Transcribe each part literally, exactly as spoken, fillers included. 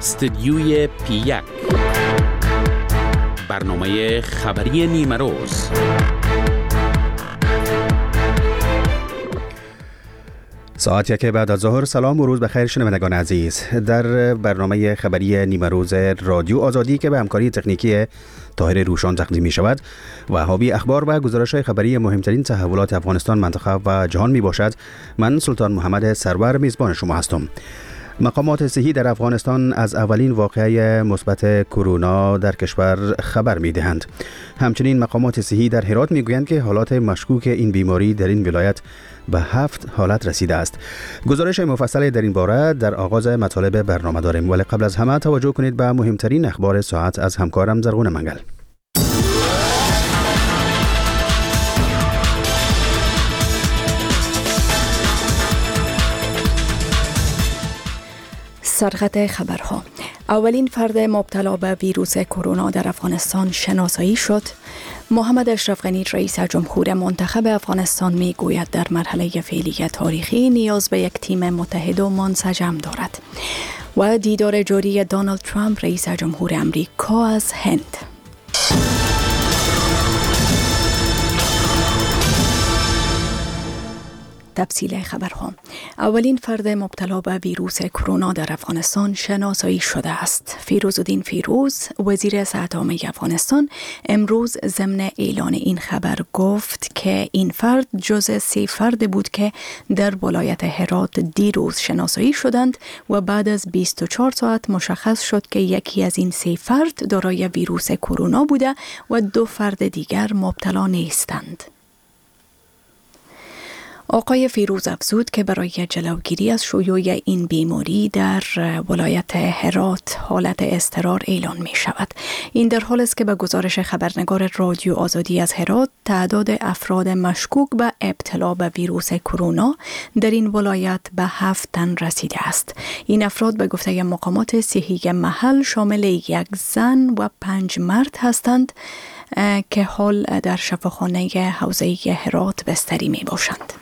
استدیوی پی یک، برنامه خبری نیمه روز. ساعت یک بعد از ظهر. سلام و روز بخیر شنوندگان عزیز. در برنامه خبری نیمه روز رادیو آزادی که به همکاری تکنیکی طاهر روشان تقدیم می شود و حاوی اخبار و گزارش‌های خبری مهمترین تحولات افغانستان، منطقه و جهان می باشد، من سلطان محمد سرور میزبان شما هستم. مقامات صحی در افغانستان از اولین واقعه مثبت کرونا در کشور خبر می دهند. همچنین مقامات صحی در هرات می گویند که حالات مشکوک این بیماری در این ولایت به هفت حالت رسیده است. گزارش مفصل در این باره در آغاز مطالب برنامه داریم، ولی قبل از همه توجه کنید به مهمترین اخبار ساعت از همکارم زرغون منگل. سرخط خبرها. اولین فرد مبتلا به ویروس کرونا در افغانستان شناسایی شد. محمد اشرف غنی رئیس جمهور منتخب افغانستان می گوید در مرحله فعلی تاریخی نیاز به یک تیم متحد و منسجم دارد. و دیدار جوری دونالد ترامپ رئیس جمهور امریکا از هند. تفصیل خبرها. اولین فرد مبتلا به ویروس کرونا در افغانستان شناسایی شده است. فیروزالدین فیروز، وزیر صحت عامه افغانستان، امروز ضمن اعلان این خبر گفت که این فرد جزء سه فرد بود که در ولایت هرات دیروز شناسایی شدند و بعد از بیست و چهار ساعت مشخص شد که یکی از این سه فرد دارای ویروس کرونا بوده و دو فرد دیگر مبتلا نیستند. آقای فیروز افزود که برای جلوگیری از شیوع این بیماری در ولایت هرات حالت اضطرار اعلان می شود. این در حال است که به گزارش خبرنگار رادیو آزادی از هرات تعداد افراد مشکوک به ابتلا به ویروس کرونا در این ولایت به هفت تن رسیده است. این افراد به گفته مقامات صحی محل شامل یک زن و پنج مرد هستند که حال در شفاخانه حوزه هرات بستری می باشند.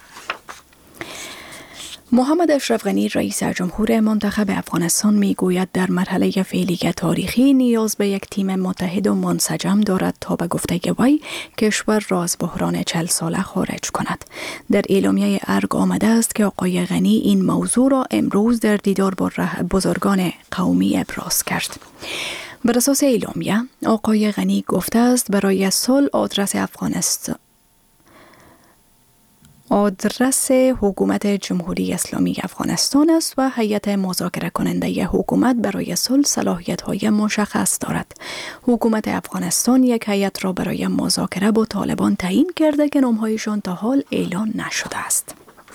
محمد اشرف غنی رئیس جمهور منتخب افغانستان می گوید در مرحله فعلی تاریخی نیاز به یک تیم متحد و منسجم دارد تا به گفته وی کشور را از بحران چهل ساله خارج کند. در اعلامیه ارگ آمده است که آقای غنی این موضوع را امروز در دیدار با بزرگان قومی ابراز کرد. بر اساس اعلامیه آقای غنی گفته است برای صلح آدرس افغانستان آدرس حکومت جمهوری اسلامی افغانستان است و هیئت مذاکره کننده حکومت برای صلح صلاحیت‌های مشخص دارد. حکومت افغانستان یک هیئت را برای مذاکره با طالبان تعیین کرده که نام‌هایشان تا حال اعلان نشده است.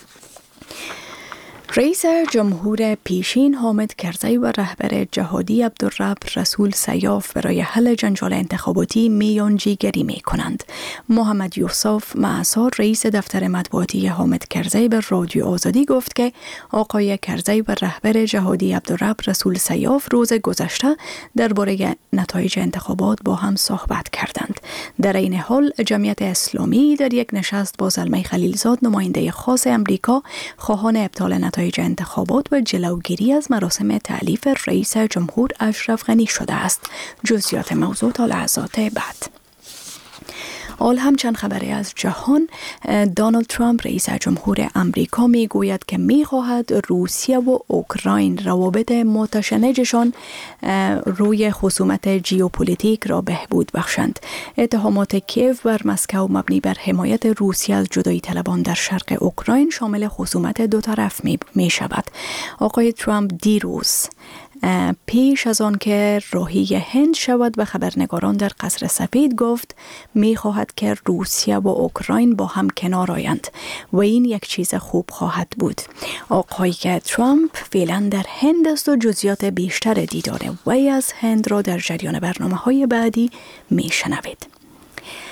رئیس جمهور پیشین حامد کرزی و رهبر جهادی عبدالرب رسول سیاف برای حل جنجال انتخاباتی میانجیگری می کنند. محمد یوسف معصار رئیس دفتر مطبوعاتی حامد کرزی به رادیو آزادی گفت که آقای کرزی و رهبر جهادی عبدالرب رسول سیاف روز گذشته درباره نتایج انتخابات با هم صحبت کردند. در این حال جمعیت اسلامی در یک نشست با زلمه خلیلزاد نماینده خاص امریکا خواهان ابطال نتایج انتخابات و جلوگیری از مراسم تألیف رئیس جمهور اشرف غنی شده است. جزئیات موضوع تا لحظات بعد. آل هم چند خبری از جهان. دونالد ترامپ رئیس جمهور امریکا می گوید که می خواهد روسیه و اوکراین روابط متشنجشان روی خصومت ژئوپلیتیک را بهبود بخشند. اتهامات کیف بر مسکو مبنی بر حمایت روسیه از جدایی طلبان در شرق اوکراین شامل خصومت دو طرف می, می شود. آقای ترامپ دیروز پیش از آن که راهی هند شود به خبرنگاران در قصر سفید گفت می خواهد که روسیه و اوکراین با هم کنار آیند و این یک چیز خوب خواهد بود. آقای ترامپ فعلا در هند است و جزئیات بیشتر دیدار وی از هند را در جریان برنامه‌های بعدی می شنوید.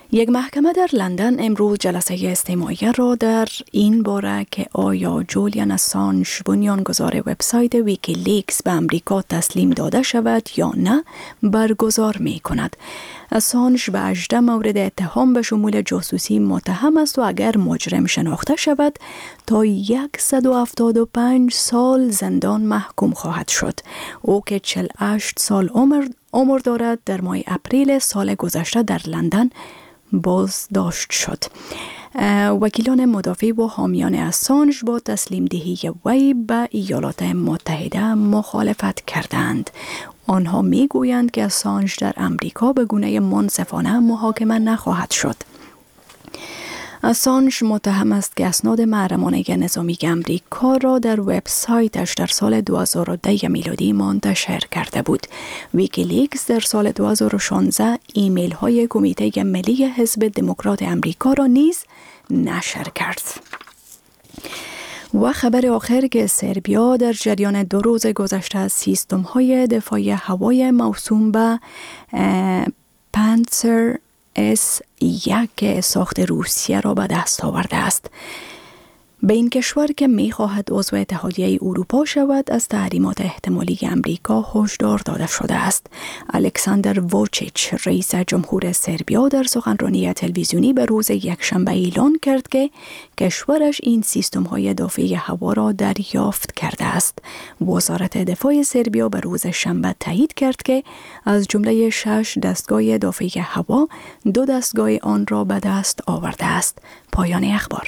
یک محکمه در لندن امروز جلسه استماعی را در این باره که آیا جولیان اسانژ بنیانگذار وبسایت ویکیلیکس به امریکا تسلیم داده شود یا نه برگزار می کند. اسانژ به هجده مورد اتهام به شمول جاسوسی متهم است و اگر مجرم شناخته شود تا صد و هفتاد و پنج سال زندان محکوم خواهد شد. او که چهل و هشت سال عمر عمر دارد در ماه اپریل سال گذشته در لندن بازداشت شد. وکیلان مدافع و حامیان اسانژ با تسلیم دهی وی به ایالات متحده مخالفت کردند. آنها می گویند که اسانژ در امریکا به گونه منصفانه محاکمه نخواهد شد. اسانژ متهم است که اسناد محرمانه نظامی امریکا را در وبسایتش در سال دو هزار و ده میلادی منتشر کرده بود. ویکیلیکس در سال دو هزار و شانزده ایمیل های کمیته ملی حزب دموکرات امریکا را نیز نشر کرد. و خبر آخر که سربیا در جریان دو روز گذشته از سیستم های دفاعی هوای موسوم به پانتسر اس یک ساخت روسیه را به دست آورده است. به این کشور که می خواهد عضو اتحادیه اروپا شود از تحریمات احتمالی امریکا هشدار داده شده است. الکساندر ووچیچ رئیس جمهور سربیا در سخنرانی تلویزیونی به روز یکشنبه اعلان کرد که کشورش این سیستم های دفاعی هوا را دریافت کرده است. وزارت دفاع سربیا به روز شنبه تایید کرد که از جمله شش دستگاه دفاعی هوا دو دستگاه آن را به دست آورده است. پایان اخبار.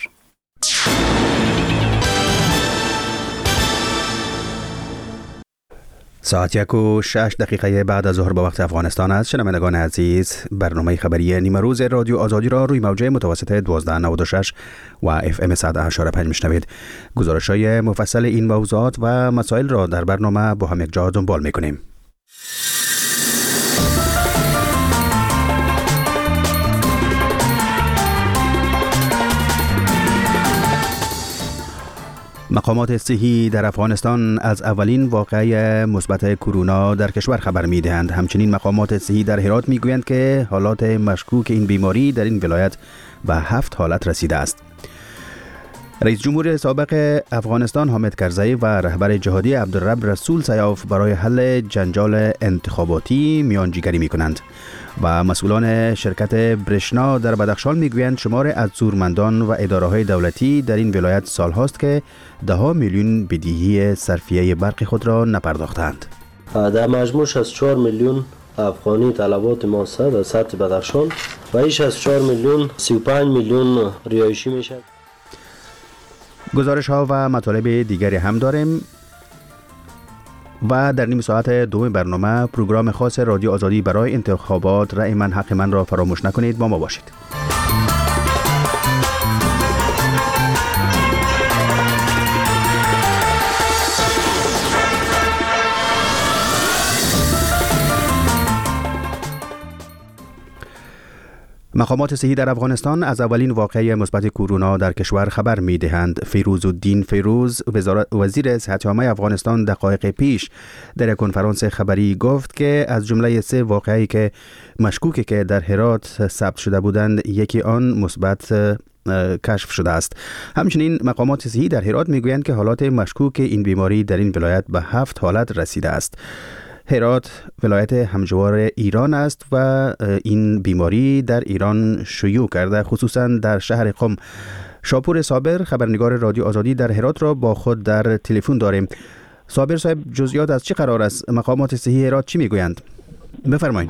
ساعت یک و شش دقیقه بعد از ظهر به وقت افغانستان است. شنوندگان عزیز، برنامه خبری نیمه روز رادیو آزادی را روی موجه متوسط دوازده نود و شش و اف ام صد و هشت و پنج میشنوید. گزارش های مفصل این موضوعات و مسائل را در برنامه با هم یک جا دنبال میکنیم. مقامات صحی در افغانستان از اولین واقعه مثبت کرونا در کشور خبر می‌دهند. همچنین مقامات صحی در هرات می‌گویند که حالات مشکوک این بیماری در این ولایت به هفت حالت رسیده است. رئیس جمهور سابق افغانستان حامد کرزی و رهبر جهادی عبدالرب رسول سیاف برای حل جنجال انتخاباتی میانجیگری می‌کنند و مسئولان شرکت برشنا در بدخشان میگویند شمار از زورمندان و اداره‌های دولتی در این ولایت سالهاست که ده ها میلیون بدهی صرفیه برق خود را نپرداختند. در مجموع شصت و چهار میلیون افغانی طلبات ما در سطح بدخشان و این شصت و چهار میلیون سی و پنج میلیون رهایشی میشه. گزارش ها و مطالب دیگری هم داریم و در نیم ساعت دوم برنامه پروگرام خاص رادیو آزادی برای انتخابات رأی من حق من را فراموش نکنید. با ما باشید. مقامات صحی در افغانستان از اولین واقعه مثبت کرونا در کشور خبر می‌دهند. فیروزالدین فیروز وزیر صحت عامه افغانستان دقایق پیش در کنفرانس خبری گفت که از جمله سه واقعه‌ای که مشکوکه که در هرات ثبت شده بودند یکی آن مثبت کشف شده است. همچنین مقامات صحی در هرات میگویند که حالات مشکوک این بیماری در این ولایت به هفت حالت رسیده است. هرات ولایت همجوار ایران است و این بیماری در ایران شیوع کرده، خصوصا در شهر قم. شاپور صابر خبرنگار رادیو آزادی در هرات را با خود در تلفن داریم. صابر صاحب، جزئیات از چه قرار است؟ مقامات صحی هرات چی میگویند؟ بفرمایید.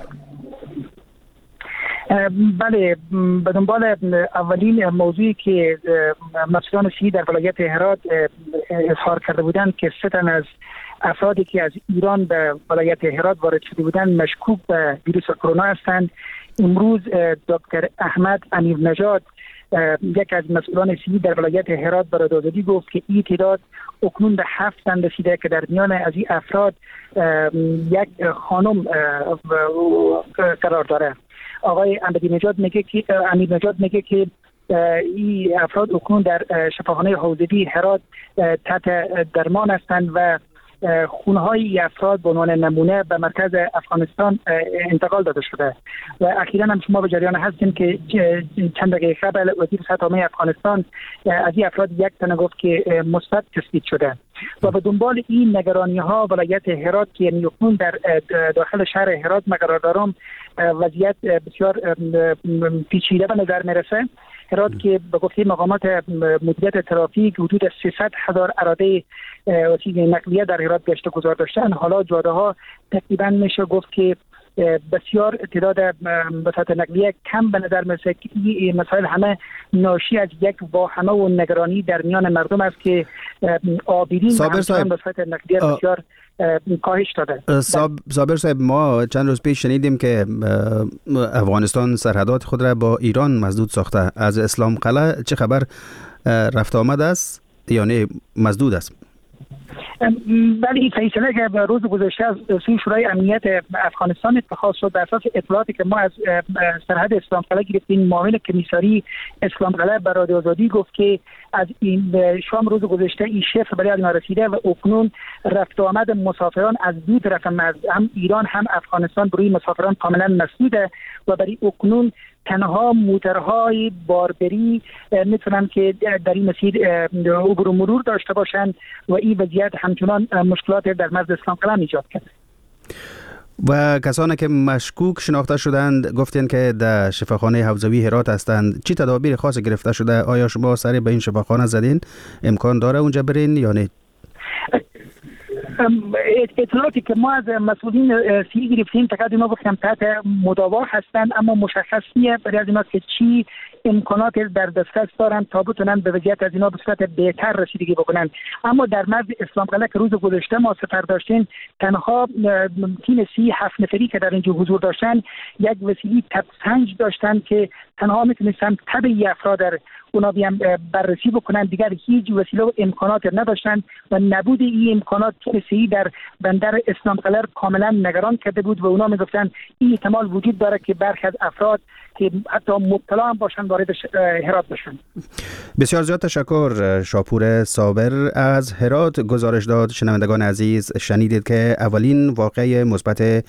بله، به دنبال اولین موضوعی که مسئولان صحی در ولایت هرات اظهار کرده بودند که سه تن از افرادی که از ایران به ولایت هرات وارد شده بودند مشکوک به ویروس کرونا هستند، امروز دکتر احمد امیر نژاد یک از مسئولان صحی در ولایت هرات به رادیو آزادی گفت که این تعداد اکنون به هفت تن رسیده که در میان از این افراد یک خانم قرار داره. آقای امیر نژاد میگه که امیر نژاد میگه که این افراد اکنون در شفاخانه حوزوی هرات تحت درمان هستند و خونهای افراد به عنوان نمونه به مرکز افغانستان انتقال داده شده و اخیراً هم شما به جریان هستیم که چند دقیقه قبل وزیر صحت عامه افغانستان از این افراد یک تنه گفت که مثبت تثبیت شده و به دنبال این نگرانی ها ولایت هرات که نیوکون در داخل شهر هرات مقرار دارم وضعیت بسیار پیچیده به نظر میرسه. هرات که به گفته مقامات مدیریت ترافیک حدود سیصد هزار اراده وسیله نقلیه در هرات گشت و گذار داشتن، حالا جاده ها تقریبا میشه گفت که بسیار تعداد وسایل نقلیه کم به نظر میرسه که این مسائل همه ناشی از یک واهمه و نگرانی در میان مردم است که آبیدین وسایل نقلیه بسیار کاهش داده. صابر صاحب، ما چند روز پیش شنیدیم که افغانستان سرحدات خود را با ایران مسدود ساخته. از اسلام قلعه چه خبر؟ رفت آمد است یا نه مسدود است؟ ولی فیصله که روز گذشته از سوی شورای امنیت افغانستان اتخاذ شد بر اساس اطلاعاتی که ما از سرحد اسلام قلعه گرفتیم، معاون کمیساری اسلام قلعه به رادیو آزادی گفت که از این شام روز گذشته این شفر برای ما رسیده و اکنون رفت و آمد مسافران از دو طرف هم ایران هم افغانستان بروی مسافران کاملا مسدوده و برای اکنون تنها موترهای باربری میتونن که در این مسیر عبور و مرور داشته باشند و این وضعیت همچنان مشکلات در مرز اسلام قلعه ایجاد کرده. و کسانی که مشکوک شناخته شدند گفتین که در شفاخانه حوزوی هرات هستند. چی تدابیر خاص گرفته شده؟ آیا شما سری به این شفاخانه زدین؟ امکان داره اونجا برین یا نه؟ اطلاعاتی که ما از مسئولین سی گرفتیم فقط اینا گفتم تحت مداوا هستند، اما مشخص نیه برای از اینا که چی امکانات در دسترس دارن تا بتونن به وضعیت از اینا به صورت بهتر رسیدگی بکنن. اما در مرز اسلام قلعه که روز گذشته ما سفر داشتیم، تنها تیم سی هفت نفری که در اینجا حضور داشتن یک وسیله تب سنج داشتن که تنها میتونستن تب افراد در اونا بیان بررسی بکنن، دیگر هیچ وسیله و امکانات نداشتن و نبود این امکانات سی در بندر اسلام قلعه کاملا نگران کرده بود و اونا میگفتن این احتمال وجود داره که برخی از افراد که حتی مبتلا هم باشن وارد هرات بشن. بسیار زیاد تشکر. شاپور صابر از هرات گزارش داد. شنوندگان عزیز، شنیدید که اولین واقعه مثبت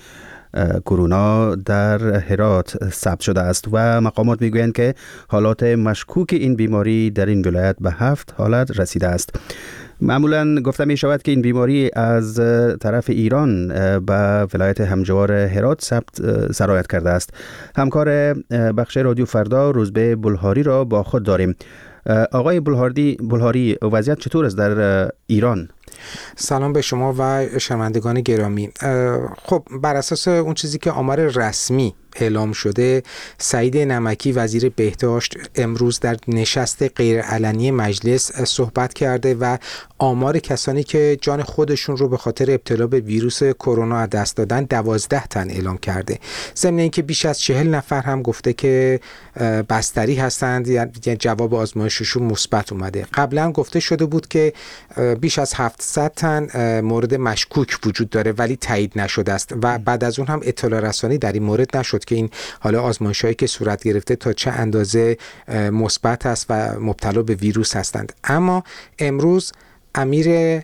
کرونا در هرات ثبت شده است و مقامات میگویند که حالات مشکوک این بیماری در این ولایت به هفت حالت رسیده است. معمولا گفته می شود که این بیماری از طرف ایران به ولایت همجوار هرات ثبت سرایت کرده است. همکار بخش رادیو فردا روزبه بلهاری را با خود داریم. آقای بلهاری بلهاری وضعیت چطور است در ایران؟ سلام به شما و شنوندگان گرامی. خب بر اساس اون چیزی که آمار رسمی اعلام شده، سعید نمکی وزیر بهداشت امروز در نشست غیرعلنی مجلس صحبت کرده و آمار کسانی که جان خودشون رو به خاطر ابتلا به ویروس کرونا از دست دادن دوازده تن اعلام کرده. ضمن اینکه بیش از چهل نفر هم گفته که بستری هستند، یعنی جواب آزمایششون مثبت اومده. قبلا گفته شده بود که بیش از هفتصد تن مورد مشکوک وجود داره ولی تایید نشده است و بعد از اون هم اطلاع رسانی در این مورد نشد که این حالا آزمایش‌هایی که صورت گرفته تا چه اندازه مثبت است و مبتلا به ویروس هستند. اما امروز امیر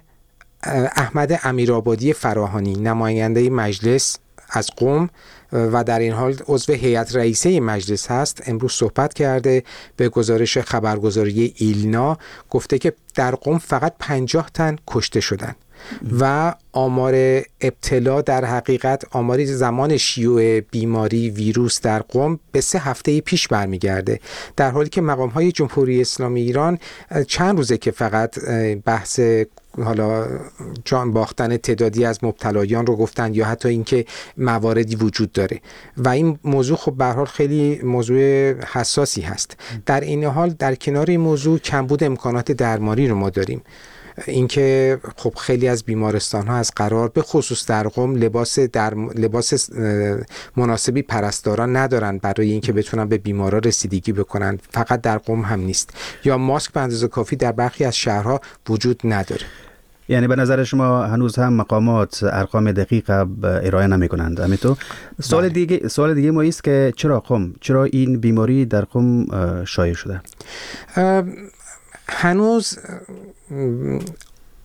احمد امیرآبادی فراهانی نماینده مجلس از قم و در این حال عضو هیئت رئیسه مجلس هست، امروز صحبت کرده. به گزارش خبرگزاری ایلنا گفته که در قم فقط پنجاه تن کشته شدند و آمار ابتلا در حقیقت آماری زمان شیوع بیماری ویروس در قم به سه هفته پیش برمیگرده، در حالی که مقام‌های جمهوری اسلامی ایران چند روزه که فقط بحث حالا جان باختن تعدادی از مبتلایان رو گفتن یا حتی اینکه مواردی وجود داره و این موضوع خب به هر حال خیلی موضوع حساسی هست. در این حال در کنار این موضوع کمبود امکانات درمانی رو ما داریم. اینکه خب خیلی از بیمارستان ها از قرار به خصوص در قم لباس در لباس مناسبی پرستاران ندارن برای اینکه بتونن به بیمارا رسیدگی بکنن. فقط در قم هم نیست، یا ماسک به اندازه کافی در برخی از شهرها وجود نداره. یعنی به نظر شما هنوز هم مقامات ارقام دقیق ارائه نمی کنند؟ همینطور سوال دیگه سوال دیگه ما است که چرا قم چرا این بیماری در قم شایع شده؟ هنوز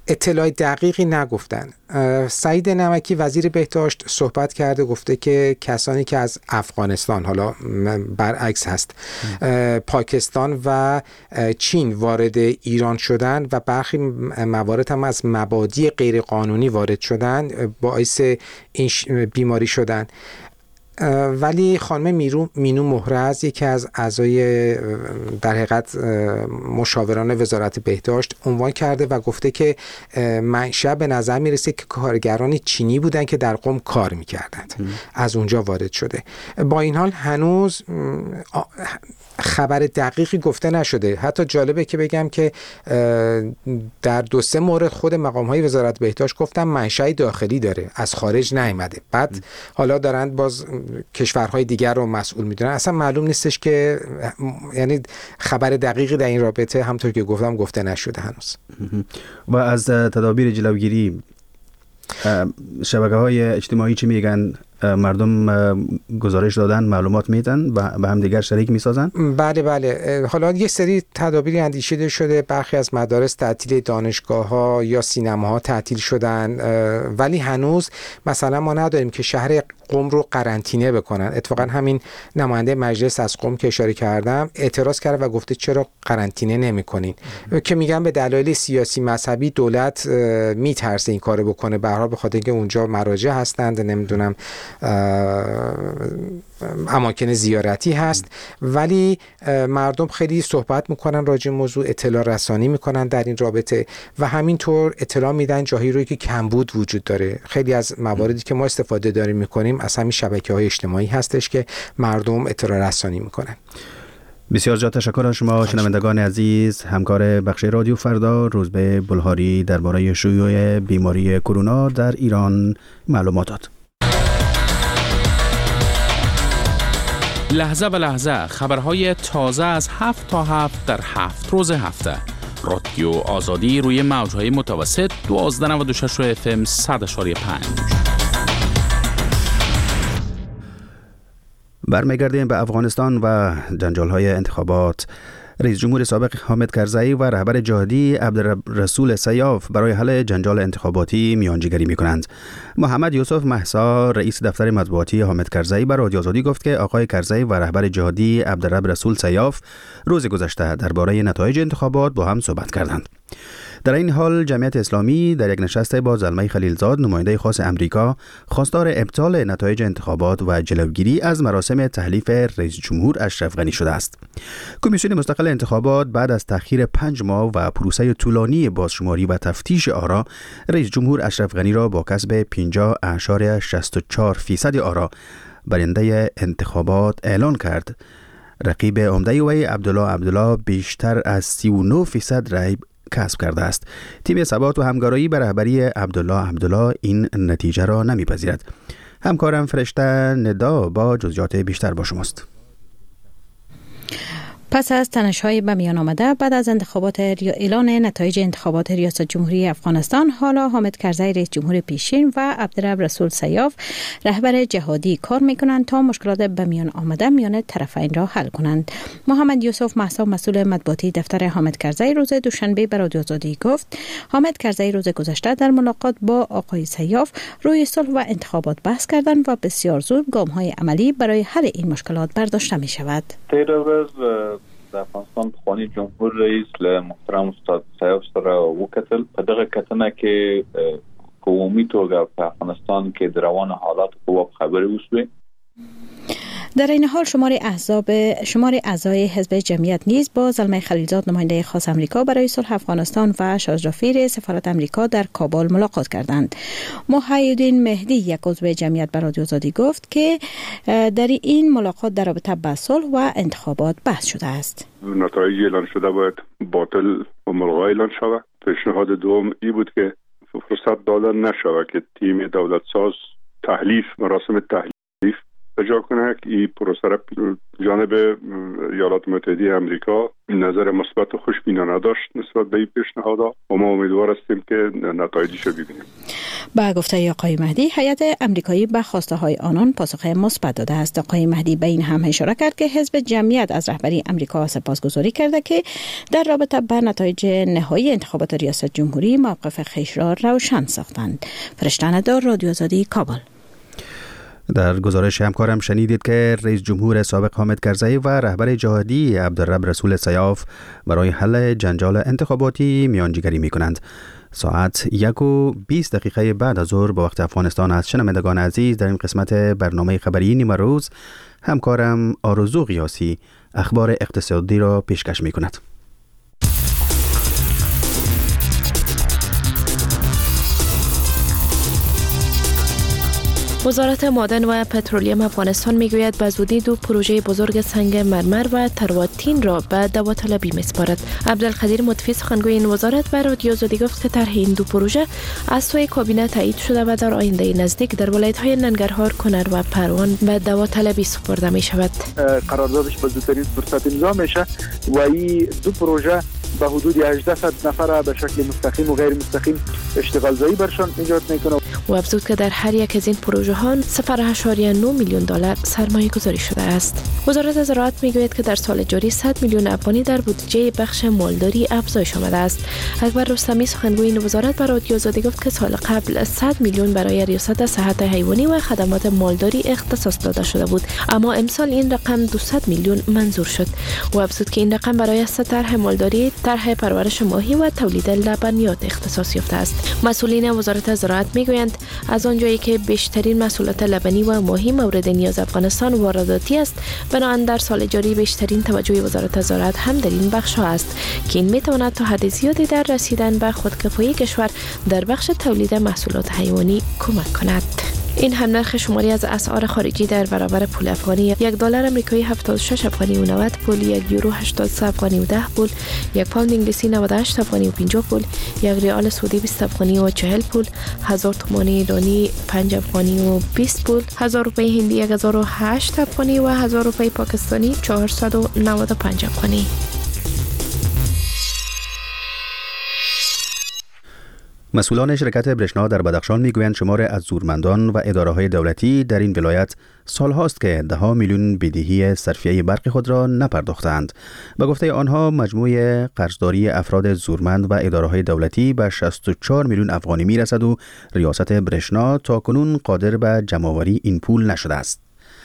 اطلاع دقیقی نگفتن. سعید نمکی وزیر بهداشت صحبت کرده، گفته که کسانی که از افغانستان، حالا برعکس هست، پاکستان و چین وارد ایران شدن و برخی موارد هم از مبادی غیر قانونی وارد شدن باعث این بیماری شدن. ولی خانم میرو مینو مهرز، یکی از اعضای در حقیقت مشاوران وزارت بهداشت، عنوان کرده و گفته که منشأ به نظر میرسه که کارگران چینی بودن که در قم کار میکردند، از اونجا وارد شده. با این حال هنوز خبر دقیقی گفته نشده. حتی جالبه که بگم که در دو سه مورد خود مقام‌های وزارت بهداشت گفتن منشأ داخلی داره، از خارج نیامده. بعد حالا دارند باز کشورهای دیگر رو مسئول میدونن. اصلا معلوم نیستش که، یعنی خبر دقیقی در این رابطه همونطور که گفتم گفته نشده هنوز. و از تدابیر جلوگیری شبکه‌های اجتماعی چی میگن؟ مردم گزارش دادن، معلومات میدن، به هم دیگر شریک میسازن؟ بله بله. حالا یه سری تدابیری اندیشیده شده. برخی از مدارس تعطیل، دانشگاه‌ها یا سینماها تعطیل شدن، ولی هنوز مثلا ما نداریم که شهر قم رو قرنطینه بکنن. اتفاقا همین نماینده مجلس از قم که اشاره کردم اعتراض کرده و گفته چرا قرنطینه نمی‌کنین؟ که میگن به دلایل سیاسی مذهبی دولت میترسه این کارو بکنه، به هر حال به خاطر اینکه اونجا مراجع هستند، نمیدونم اماکن زیارتی هست. ولی مردم خیلی صحبت میکنن راجع به موضوع، اطلاع رسانی میکنن در این رابطه و همینطور اطلاع میدن جاهایی رو که کمبود وجود داره. خیلی از مواردی که ما استفاده داریم میکنیم از همین شبکه‌های اجتماعی هستش که مردم اطلاع رسانی میکنن. بسیار زیاد تشکر از شما شنوندگان عزیز. همکار بخش رادیو فردا روزبه بلهاری درباره شیوع بیماری کرونا در ایران معلومات داد. لحظه به لحظه خبرهای تازه از هفت تا هفت در هفت روز هفته. رادیو آزادی روی موجهای متوسط دوازده نود و شش اف ام صد اشاری پنج. برمیگردیم به افغانستان و جنجال‌های انتخابات. رئیس جمهور سابق حامد کرزی و رهبر جهادی عبدالرب رسول سیاف برای حل جنجال انتخاباتی میانجیگری می‌کنند. محمد یوسف مهسا رئیس دفتر مطبوعاتی حامد کرزی بر رادیو آزادی گفت که آقای کرزی و رهبر جهادی عبدالرب رسول سیاف روز گذشته درباره نتایج انتخابات با هم صحبت کردند. در این حال جمعیت اسلامی در یک نشست با زلمه خلیلزاد نماینده خاص امریکا خواستار ابطال نتایج انتخابات و جلوگیری از مراسم تحلیف رئیس جمهور اشرف غنی شده است. کمیسیون مستقل انتخابات بعد از تأخیر پنج ماه و پروسه طولانی بازشماری و تفتیش آرا، رئیس جمهور اشرف غنی را با کسب پنجاه اعشاریه شصت و چهار فیصد آرا برنده انتخابات اعلان کرد. رقیب عمده وی عبدالله عبدالله بیشتر از سی و نه فیصد رای کسب کرده است. تیم ثبات و همکاری به رهبری عبدالله عبدالله این نتیجه را نمیپذیرد. همکارم فرشته ندا با جزئیات بیشتر با شماست. پس از تنش‌های به میان آمده بعد از انتخابات ریا اعلان نتایج انتخابات ریاست جمهوری افغانستان، حالا حامد کرزی رئیس جمهور پیشین و عبدالرب رسول سیاف رهبر جهادی کار میکنند تا مشکلات به میان آمده میان طرفین را حل کنند. محمد یوسف مهسا مسئول مطبوعاتی دفتر حامد کرزی روز دوشنبه به رادیو آزادی گفت حامد کرزی روز گذشته در ملاقات با آقای سیاف روی صلح و انتخابات بحث کردند و بسیار زود گام‌های عملی برای حل این مشکلات برداشته می شود. د افغانستان پخوانی جمهور رئیس له محترم استاد سیاف سره وکتل. په دغه کتنه کې په عمومي توګه په افغانستان کې د روان حالات په خبرې وشوې. در این حال شمار احزاب شمار اعضای حزب جمعیت نیز با زلمه خلیلزاد نماینده خاص امریکا برای صلح افغانستان و شاج رفیع سفارت امریکا در کابل ملاقات کردند. محیدین مهدی یک عضو جمعیت به رادیو آزادی گفت که در این ملاقات در رابطه با صلح و انتخابات بحث شده است. نتایج اعلان شده باید باطل و ملغا اعلان شود. پیشنهاد دوم ای بود که فرصت داده نشود که تیم دولت ساز تحلیف مراسم تحلیف اجرا کنه. این پروسه جانب ایالات متحده آمریکا نظر مثبت و خوشبینانه داشت نسبت به این پیشنهادها و ما امیدوار هستیم که نتایجش رو ببینیم. با گفته آقای مهدی، هیئت آمریکایی به خواسته های آنان پاسخ مثبت داده است. آقای مهدی به این هم اشاره کرد که حزب جمعیت از رهبری آمریکا سپاسگزاری کرده که در رابطه با نتایج نهایی انتخابات ریاست جمهوری موقف خویش را روشن ساختند. فرشته ندار، رادیو آزادی، کابل. در گزارش همکارم شنیدید که رئیس جمهور سابق حامد کرزی و رهبر جهادی عبدالرب رسول سیاف برای حل جنجال انتخاباتی میانجیگری می کنند. ساعت یک و بیست دقیقه بعد از ظهر به وقت افغانستان است. شنوندگان عزیز، در این قسمت برنامه خبری نیمه روز همکارم آرزو قیاسی اخبار اقتصادی را پیشکش می کند. وزارت معدن و پترولیم افغانستان میگوید به زودی دو پروژه بزرگ سنگ مرمر و ترواتین را به داوطلبی میسپارد. عبدالقدیر مطفی سخنگوی این وزارت به رادیو آزادی گفت که طرح این دو پروژه از سوی کابینه تایید شده و در آینده نزدیک در ولایت‌های ننگرهار، کنر و پروان به داوطلبی سپرده می شود. قراردادش به زودترین فرصت امضا میشه و این دو پروژه به حدود هجده نفر به شکل مستقیم و غیر مستقیم اشتغال زایی برشان ایجاد میکنه. و افزود که در هر یک از این پروژه ها صفر و نه میلیون دلار سرمایه گذاری شده است. وزارت زراعت میگوید که در سال جاری صد میلیون افغانی در بودجه بخش مالداری افزایش آمده است. اکبر رستمی سخنگوی این وزارت به رادیو آزادی گفت که سال قبل صد میلیون برای ریاست صحت حیوانی و خدمات مالداری اختصاص داده شده بود، اما امسال این رقم دویست میلیون منظور شد. و افزود که این رقم برای سه طرح مالداری، طرح پرورش ماهی و تولید لبنیات اختصاص یافته است. مسئولین وزارت زراعت میگویند از آنجایی که بیشترین محصولات لبنی و ماهی مورد نیاز افغانستان وارداتی است، بنابراین در سال جاری بیشترین توجه وزارت زراعت هم در این بخش ها است که این میتواند تا حد زیادی در رسیدن به خودکفایی کشور در بخش تولید محصولات حیوانی کمک کند. این هم نرخ شماری از اسعار خارجی در برابر پول افغانی: یک دلار آمریکایی هفتاد و شش افغانی و نود پول، یک یورو هشتاد و سه افغانی و ده پول، یک پوند انگلیسی نود و هشت افغانی و پنجاه پول، یک ریال سعودی بیست افغانی و چهل پول، هزار تومان ایرانی پنج افغانی و بیست پول، هزار روپیه هندی یک هزار و هشت افغانی و هزار روپیه پاکستانی چهارصد و نود و پنج افغانی. مسئولان شرکت برشنا در بدخشان میگویند شمار از زورمندان و اداره‌های دولتی در این ولایت سالهاست که ده ها میلیون بدهی صرفیه برق خود را نپرداختند. به گفته آنها مجموع قرضداری افراد زورمند و اداره‌های دولتی به شصت و چهار میلیون افغانی میرسد و ریاست برشنا تاکنون قادر به جمع‌آوری این پول نشده است.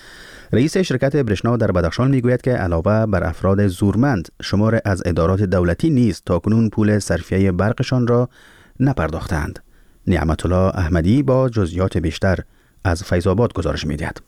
رئیس شرکت برشنا در بدخشان میگوید که علاوه بر افراد زورمند، شمار از ادارات دولتی نیز تاکنون پول صرفیه برقشان را نپرداختند. نعمت الله احمدی با جزئیات بیشتر از فیض آباد گزارش می‌دهد.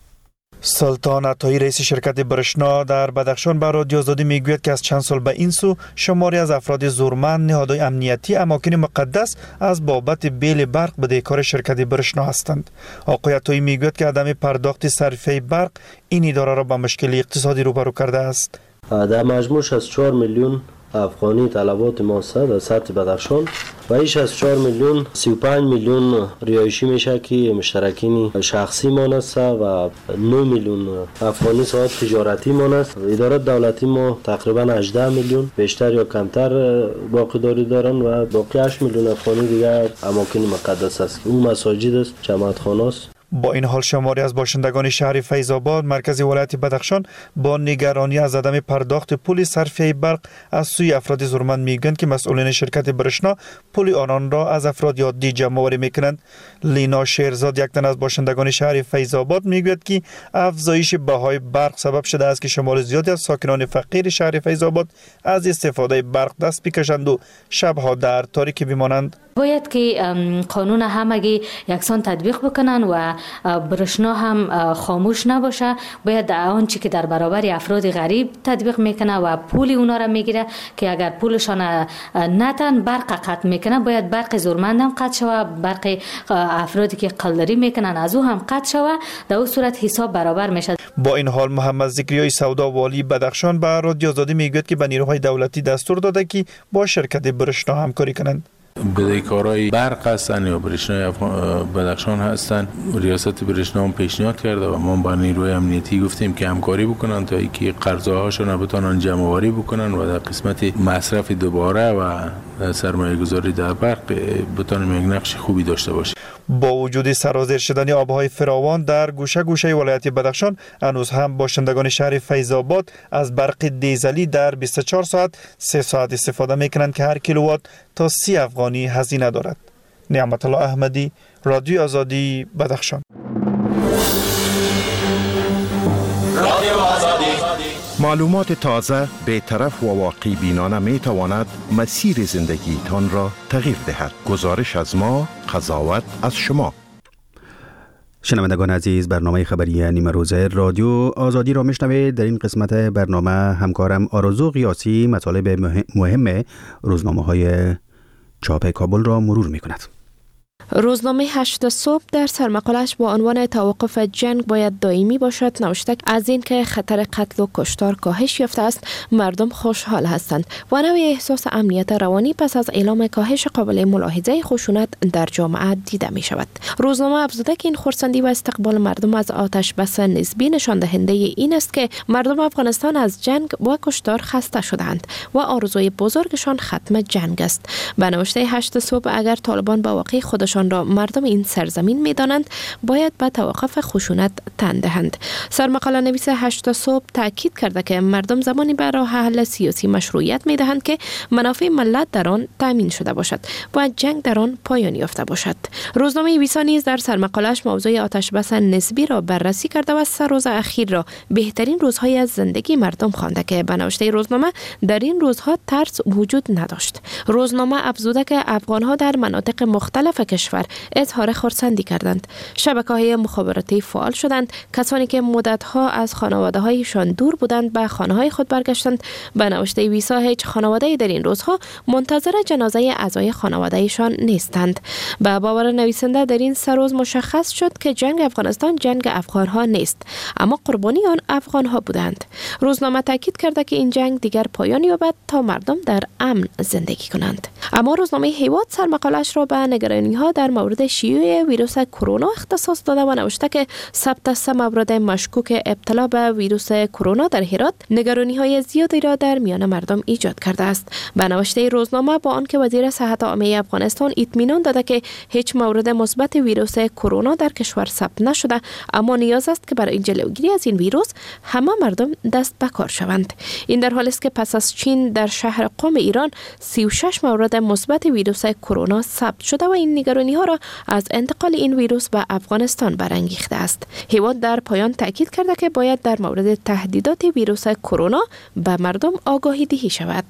سلطان عطایی رئیس شرکت برشنا در بدخشان به رادیو آزادی میگوید که از چند سال به این سو شماری از افراد زورمند، نهادهای امنیتی، اماکن مقدس از بابت بیل برق بدهکار شرکت برشنا هستند. آقای عطایی میگوید که عدم پرداخت صرفه برق این اداره را با مشکل اقتصادی روبرو کرده است. در مجموع شصت و چهار میلیون افغانی طلبات ما در سطح بدخشان و این شصت و چهار میلیون سی و پنج میلیون ریایشی میشه که مشترکین شخصی مانست و نه میلیون افغانی ساعت تجارتی مانست. اداره دولتی ما تقریبا هجده میلیون بیشتر یا کمتر باقی داری دارن و باقی هشت میلیون افغانی دیگر اماکن مقدس است که اون مساجد است، جماعت خانه است. با این حال شماری از باشندگان شهر فیض آباد مرکز ولایت بدخشان با نگرانی از عدم پرداخت پول صرفه برق از سوی افراد زورمند میگویند که مسئولین شرکت برشنا پول آنان را از افراد عادی جمع‌آوری میکنند. لینا شیرزاد یک تن از باشندگان شهر فیض آباد میگوید که افزایش بهای برق سبب شده است که شمار زیادی از ساکنان فقیر شهر فیض آباد از استفاده برق دست بکشند و شبها در تاریکی بمانند. باید که قانون همگی یکسان تطبیق بکنن و برشنا هم خاموش نباشه. باید آنچه که در برابر افراد غریب تطبیق میکنه و پول اونا را میگیره که اگر پولشان نتن برق قطع میکنه، باید برق زورمند هم قطع شوه، برق افرادی که قلدری میکنن از او هم قطع شوه. در اون صورت حساب برابر میشه. با این حال محمد ذکریای سودا والی بدخشان به رادیو آزادی میگوید که به نیروهای دولتی دستور داده که با شرکت برشنا همکاری کنند. بدهکارای برق هستن یا برشنای بدخشان هستن. ریاست برشنا هم پیشنهاد کرده و ما با نیروی امنیتی گفتیم که همکاری بکنن تا اینکه قرضه‌هاشون بتونن جمع آوری بکنن و در قسمت مصرف دوباره و سرمایه گذاری در برق بتونیم یک نقش خوبی داشته باشیم. با وجود سرازیر شدن آبهای فراوان در گوشه گوشه ولایت بدخشان، هنوز هم باشندگان شهر فیض آباد از برق دیزلی در بیست و چهار ساعت سه ساعت استفاده میکنند که هر کیلووات تا سی افغانی هزینه دارد. نعمت الله احمدی، رادیو آزادی، بدخشان. رادیو آزادی. معلومات تازه، بی‌طرف و واقعی بینانه می تواند مسیر زندگی تان را تغییر دهد. گزارش از ما، قضاوت از شما. شنوندگان عزیز، برنامه خبری نیمه روزه رادیو آزادی را میشنوید. در این قسمت برنامه همکارم آرزو قیاسی مطالب مهم روزنامه های چاپ کابل را مرور می کند. روزنامه هشت صبح در سرمقالش با عنوان توقف جنگ باید دائمی باشد نوشته از این که خطر قتل و کشتار کاهش یافته است مردم خوشحال هستند و نوع احساس امنیت روانی پس از اعلام کاهش قابل ملاحظه خشونت در جامعه دیده می شود. روزنامه افزوده که این خرسندی و استقبال مردم از آتش بس نسبی نشان دهنده این است که مردم افغانستان از جنگ و کشتار خسته شدند و آرزوی بزرگشان ختم جنگ است. به نوشته هشت صبح اگر طالبان با واقع خودشان را مردم این سرزمین می دانند باید به توقف خشونت تن دهند. سرمقاله نویس هشت صبح تاکید کرده که مردم زمانی به راه حل سیاسی مشروعیت می دهند که منافع ملت در آن تامین شده باشد و جنگ در آن پایان یافته باشد. روزنامه ویسا نیز در سرمقاله‌اش موضوع آتش بس نسبی را بررسی کرده و سه روز اخیر را بهترین روزهای از زندگی مردم خوانده که به نوشته روزنامه در این روزها ترس وجود نداشت. روزنامه افزوده که افغان‌ها در مناطق مختلف کشور اظهار خرسندی کردند. شبکه‌های مخابراتی فعال شدند. کسانی که مدت‌ها از خانواده‌هایشان دور بودند به خانه‌های خود برگشتند. به نوشته ویسا هیچ خانواده‌ای در این روزها منتظر جنازه اعضای خانواده‌ایشان نیستند. به باور نویسنده در این سه روز مشخص شد که جنگ افغانستان جنگ افغان‌ها نیست، اما قربانی آن افغان‌ها بودند. روزنامه تاکید کرده که این جنگ دیگر پایان یابد تا مردم در امن زندگی کنند. اما روزنامه هیواد سرمقاله‌اش را به نگرانی‌ها در مورد شیوع ویروس کرونا اختصاص داده و نوشته که ثبت سه مورد مشکوک ابتلا به ویروس کرونا در هرات نگرانی‌های زیادی را در میان مردم ایجاد کرده است. به نوشته روزنامه با آنکه وزیر صحت عامه افغانستان اطمینان داده که هیچ مورد مثبت ویروس کرونا در کشور ثبت نشده، اما نیاز است که برای جلوگیری از این ویروس همه مردم دست به کار شوند. این در حالی است که پس از چین در شهر قم ایران سی و شش مورد مثبت ویروس کرونا ثبت شده و این نگرانی‌ها را از انتقال این ویروس به افغانستان برانگیخته است. هیواد در پایان تاکید کرده که باید در مورد تهدیدات ویروس کرونا به مردم آگاهی دهی شود.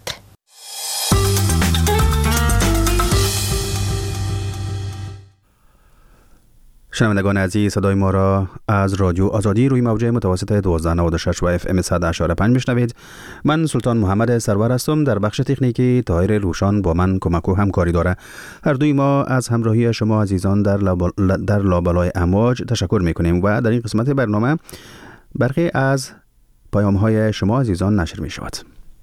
شنوندگان عزیز، صدای ما را از رادیو آزادی روی موجه متوسط دوازده نود و شش و اف ام صد و اشاره پنج میشنوید. من سلطان محمد سرور هستم. در بخش تکنیکی طاهر روشان با من کمک و همکاری داره. هر دوی ما از همراهی شما عزیزان در لابل... در لابلای امواج تشکر میکنیم و در این قسمت برنامه برخی از پیام های شما عزیزان نشر می شود.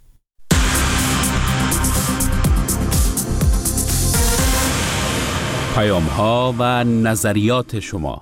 پیام ها و نظریات شما.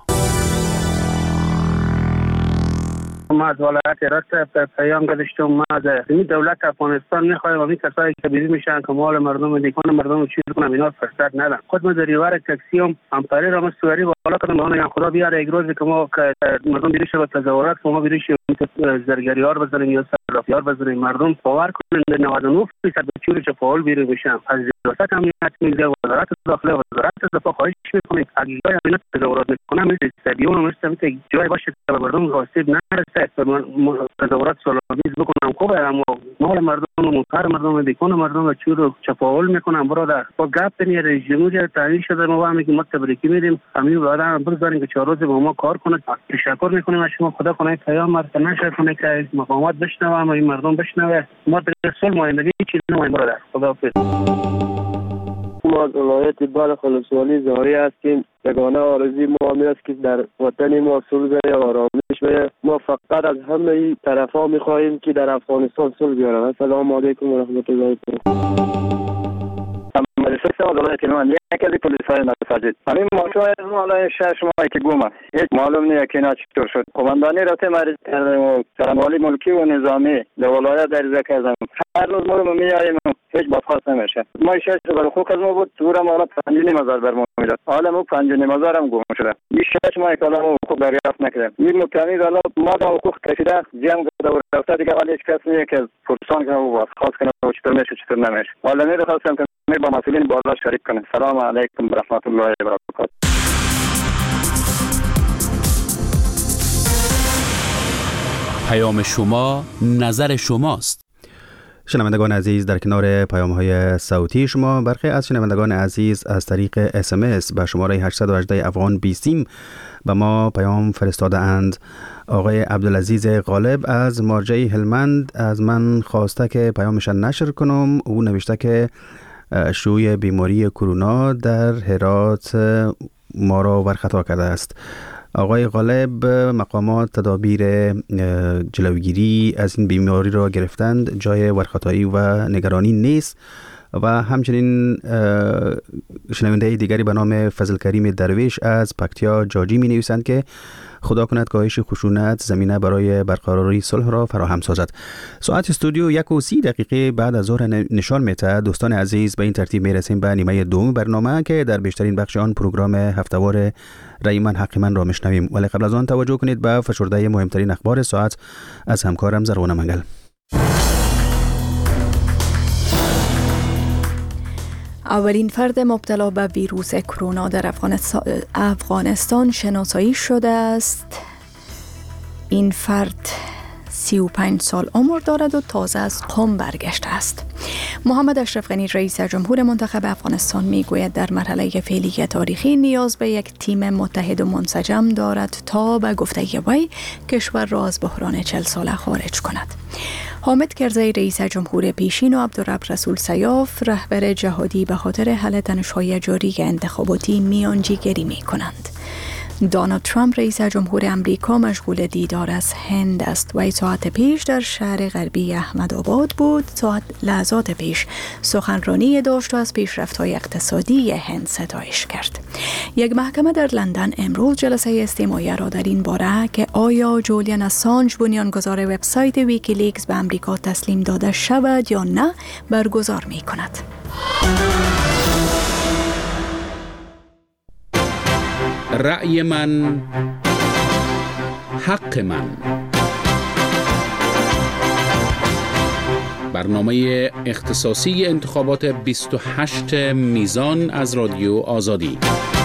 ما از ولایت هرات پیام گذاشتم. ما از این دولت افغانستان میخوایم همین کسایی که بیرون میشن که مال مردم دیگه مردم چیز کنن اینا فرصت ندن. خود ما دریوار تاکسی هم امپری را مستوری بالا کردم. اون خدا بیاره یک روز که ما مردم بیرون شه به تظاهرات که ما بیرون شه زرگری ها بزنیم یا صرافی ها بزنیم. مردم باور کنن نود و نه درصد چورش فعال بیرون بشن. از ریاست امنیت ملی وزارت داخله و وزارت دفاع خواهش میکنیم اگه اینا تظاهرات میکنن مثل استادیوم مثل جای باشه که مردم آسیب نرسه تظاهرات سالانیز بکنم خوبه، اما مال مردم و منکر مردم دیکون مردم و چور چپاول میکنم. برادر با گپ تنی رئیس جمهور تعیین شده ما با میگیم ما تبریکی میدیم همین برادر بزارین که چهار روز با ما کار کنه. تشکر میکنیم از شما. خدا کنه پیام مرد نشه کنه که مقامات بشنوه و این مردم بشنوه. ما در رسول مایندگی چیزی نمایم برادر. خدا حافظ. ما از ولایت بلخ ولسوالی زاری هستیم. یگانه آرزوی ما همین است که در وطن ما صلح و آرامش بشه. ما فقط از همه طرفا میخواهیم که در افغانستان صلح بیارن. السلام علیکم و رحمت الله و برکاته. عمل سیستم ولایت من یک از پلیسای مساجد همین ماشو از مال شش ماه که گومه هیچ معلوم نیست که اینا چطور شد. قماندانی رفته مریض کردم و سرمالی ملکی و نظامی در ولایت عریضه کردم. هر روز ما رو میاریم هیچ بازخواست نمیشه. ما شش برای خوک از ما بود دورم حالا پنج و نیم هزار بر ما میداد. حالا ما پنج و نیم هزار هم گم شده. این شش ماه کلا ما حقوق دریافت نکردیم. این متنی حالا ما دا حقوق کشیده جمع کرده و رفته دیگه ولی هیچ کس نیست که پرسان کنه و بازخواست کنه و چطور میشه چطور نمیشه. حالا میخواستم که با مسئولین بالا شریک کنه. سلام علیکم و رحمت الله و برکاته. پیام شما نظر شماست. شنوندگان عزیز، در کنار پیام‌های صوتی شما برخی از شنوندگان عزیز از طریق اس ام اس به شماره هشتصد و هجده افغان بیستیم به ما پیام فرستاده اند. آقای عبدالعزیز غالب از مارجه هلمند از من خواسته که پیامش نشر کنم. او نوشته که شیوع بیماری کرونا در هرات ما را ورخطا کرده است. آقای غالب، مقامات تدابیر جلوگیری از این بیماری را گرفتند، جای ورخطایی و نگرانی نیست. و همچنین شنونده دیگری به نام فضل کریم درویش از پکتیا جاجی می نویسند که خدا کند کاهش خشونت زمینه برای برقراری صلح را فراهم سازد. ساعت استودیو یک و سی دقیقه بعد از ظهر نشان می‌دهد. دوستان عزیز، به این ترتیب میرسیم به نیمه دوم برنامه که در بیشترین بخش آن پروگرام هفته‌وار رأی من حق من را میشنویم. ولی قبل از آن توجه کنید به فشرده مهمترین اخبار ساعت از همکارم زرغونه منگل. اولین فرد مبتلا به ویروس کرونا در افغانستان شناسایی شده است. این فرد سی و پنج سال عمر دارد و تازه از قم برگشته است. محمد اشرف غنی رئیس جمهور منتخب افغانستان میگوید در مرحله فعلی تاریخی نیاز به یک تیم متحد و منسجم دارد تا به گفته وی کشور را از بحران چهل ساله خارج کند. حامد کرزی رئیس جمهور پیشین و عبدالرب رسول سیاف رهبر جهادی به خاطر حل تنش‌های جاری انتخاباتی میانجیگری می کنند. دونالد ترامپ رئیس جمهور امریکا مشغول دیدار از هند است و ساعت پیش در شهر غربی احمدآباد بود. ساعت لحظات پیش سخنرانی داشت و از پیشرفت‌های اقتصادی هند ستایش کرد. یک محکمه در لندن امروز جلسه استماعی را در این باره که آیا جولیان اسانج بنیانگذار وبسایت ویکیلیکس به امریکا تسلیم داده شود یا نه برگزار می کند. رأی من حق من. برنامه اختصاصی انتخابات بیست و هشت میزان از رادیو آزادی.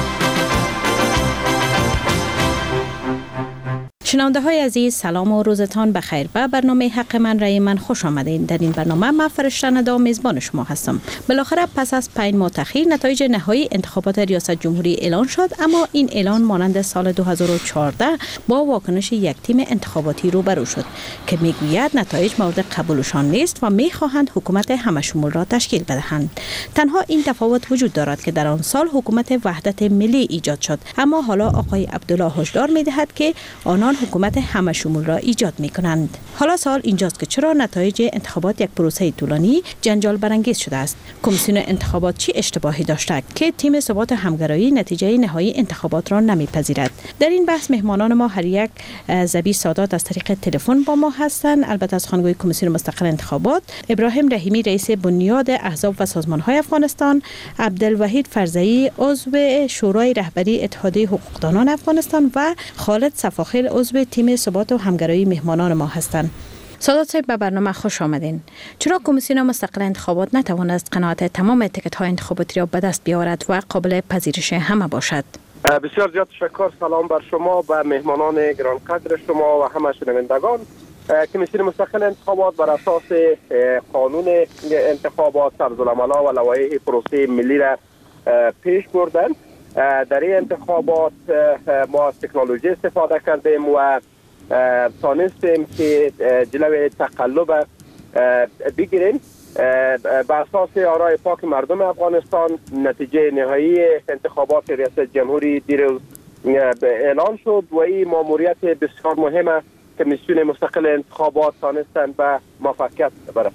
شنونده های عزیز، سلام و روزتان بخیر. به برنامه حق من رأی من خوش آمدین. در این برنامه من فرشته ندا میزبان شما هستم. بالاخره پس از پنج ماه تأخیر نتایج نهایی انتخابات ریاست جمهوری اعلان شد، اما این اعلان مانند سال دو هزار و چهارده با واکنش یک تیم انتخاباتی روبرو شد که میگوید نتایج مورد قبولشان نیست و میخواهند حکومت همشمول را تشکیل بدهند. تنها این تفاوت وجود دارد که در آن سال حکومت وحدت ملی ایجاد شد، اما حالا آقای عبدالله هشدار میدهد که آنان حکومت همشمول را ایجاد می کنند. حالا سوال اینجاست که چرا نتایج انتخابات یک پروسه طولانی جنجال برانگیز شده است؟ کمیسیون انتخابات چی اشتباهی داشته که تیم ثبات همگرایی نتیجه نهایی انتخابات را نمیپذیرد؟ در این بحث مهمانان ما هر یک زبی سادات از طریق تلفن با ما هستند. البته از خانگوی کمیسیون مستقل انتخابات ابراهیم رحیمی رئیس بنیاد احزاب و سازمان‌های افغانستان، عبدالوحید فرزئی عضو شورای رهبری اتحادیه حقوقدانان افغانستان و خالد صفاخیل عضو تیم ثبات و همگرایی مهمانان ما هستند. سادات صاحب، به برنامه خوش آمدین. چرا کمیسیون مستقل انتخابات نتوانست قناعت تمام تیکت های انتخاباتی را به دست بیاورد و قابل پذیرش همه باشد؟ بسیار زیاد تشکر. سلام بر شما، به مهمانان گرانقدر شما و همه شنوندگان. کمیسیون مستقل انتخابات بر اساس قانون انتخابات طرزالعمل‌ها و لوایح پروسه ملی را پیش بردند. در این انتخابات ما از تکنولوژی استفاده کردیم و تانستیم که جلوی تقلب بگیریم. بر اساس آرای پاک مردم افغانستان نتیجه نهایی انتخابات ریاست جمهوری دیروز اعلان شد و این ماموریت بسیار مهمه کمیسیون مستقل انتخابات تانستن به موفقیت برسانند.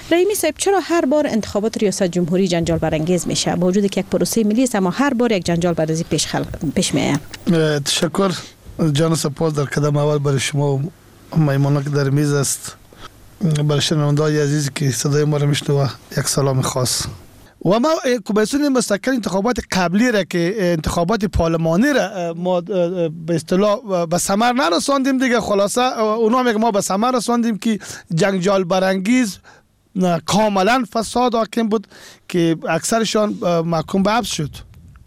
رحیمی صاحب، چرا هر بار انتخابات ریاست جمهوری جنجال برانگیز میشه با وجودی که یک پروسه ملی است، اما هر بار یک جنجال برانگیز پیش خلق پیش میاد؟ تشکر جان، سپاس در قدم اول برای شما و میمانان که در میز است. برای شنونده‌های عزیزی که صدای ما را میشنوه یک سلام خاص. و ما کمیسیون مستقل انتخابات قبلی را که انتخابات پارلمانی را ما به اصطلاح به ثمر نرساندیم دیگه، خلاصه اونا میگه ما به ثمر رساندیم که جنجال برانگیز کاملا فساد حاکم بود که اکثرشان محکوم به حبس شد.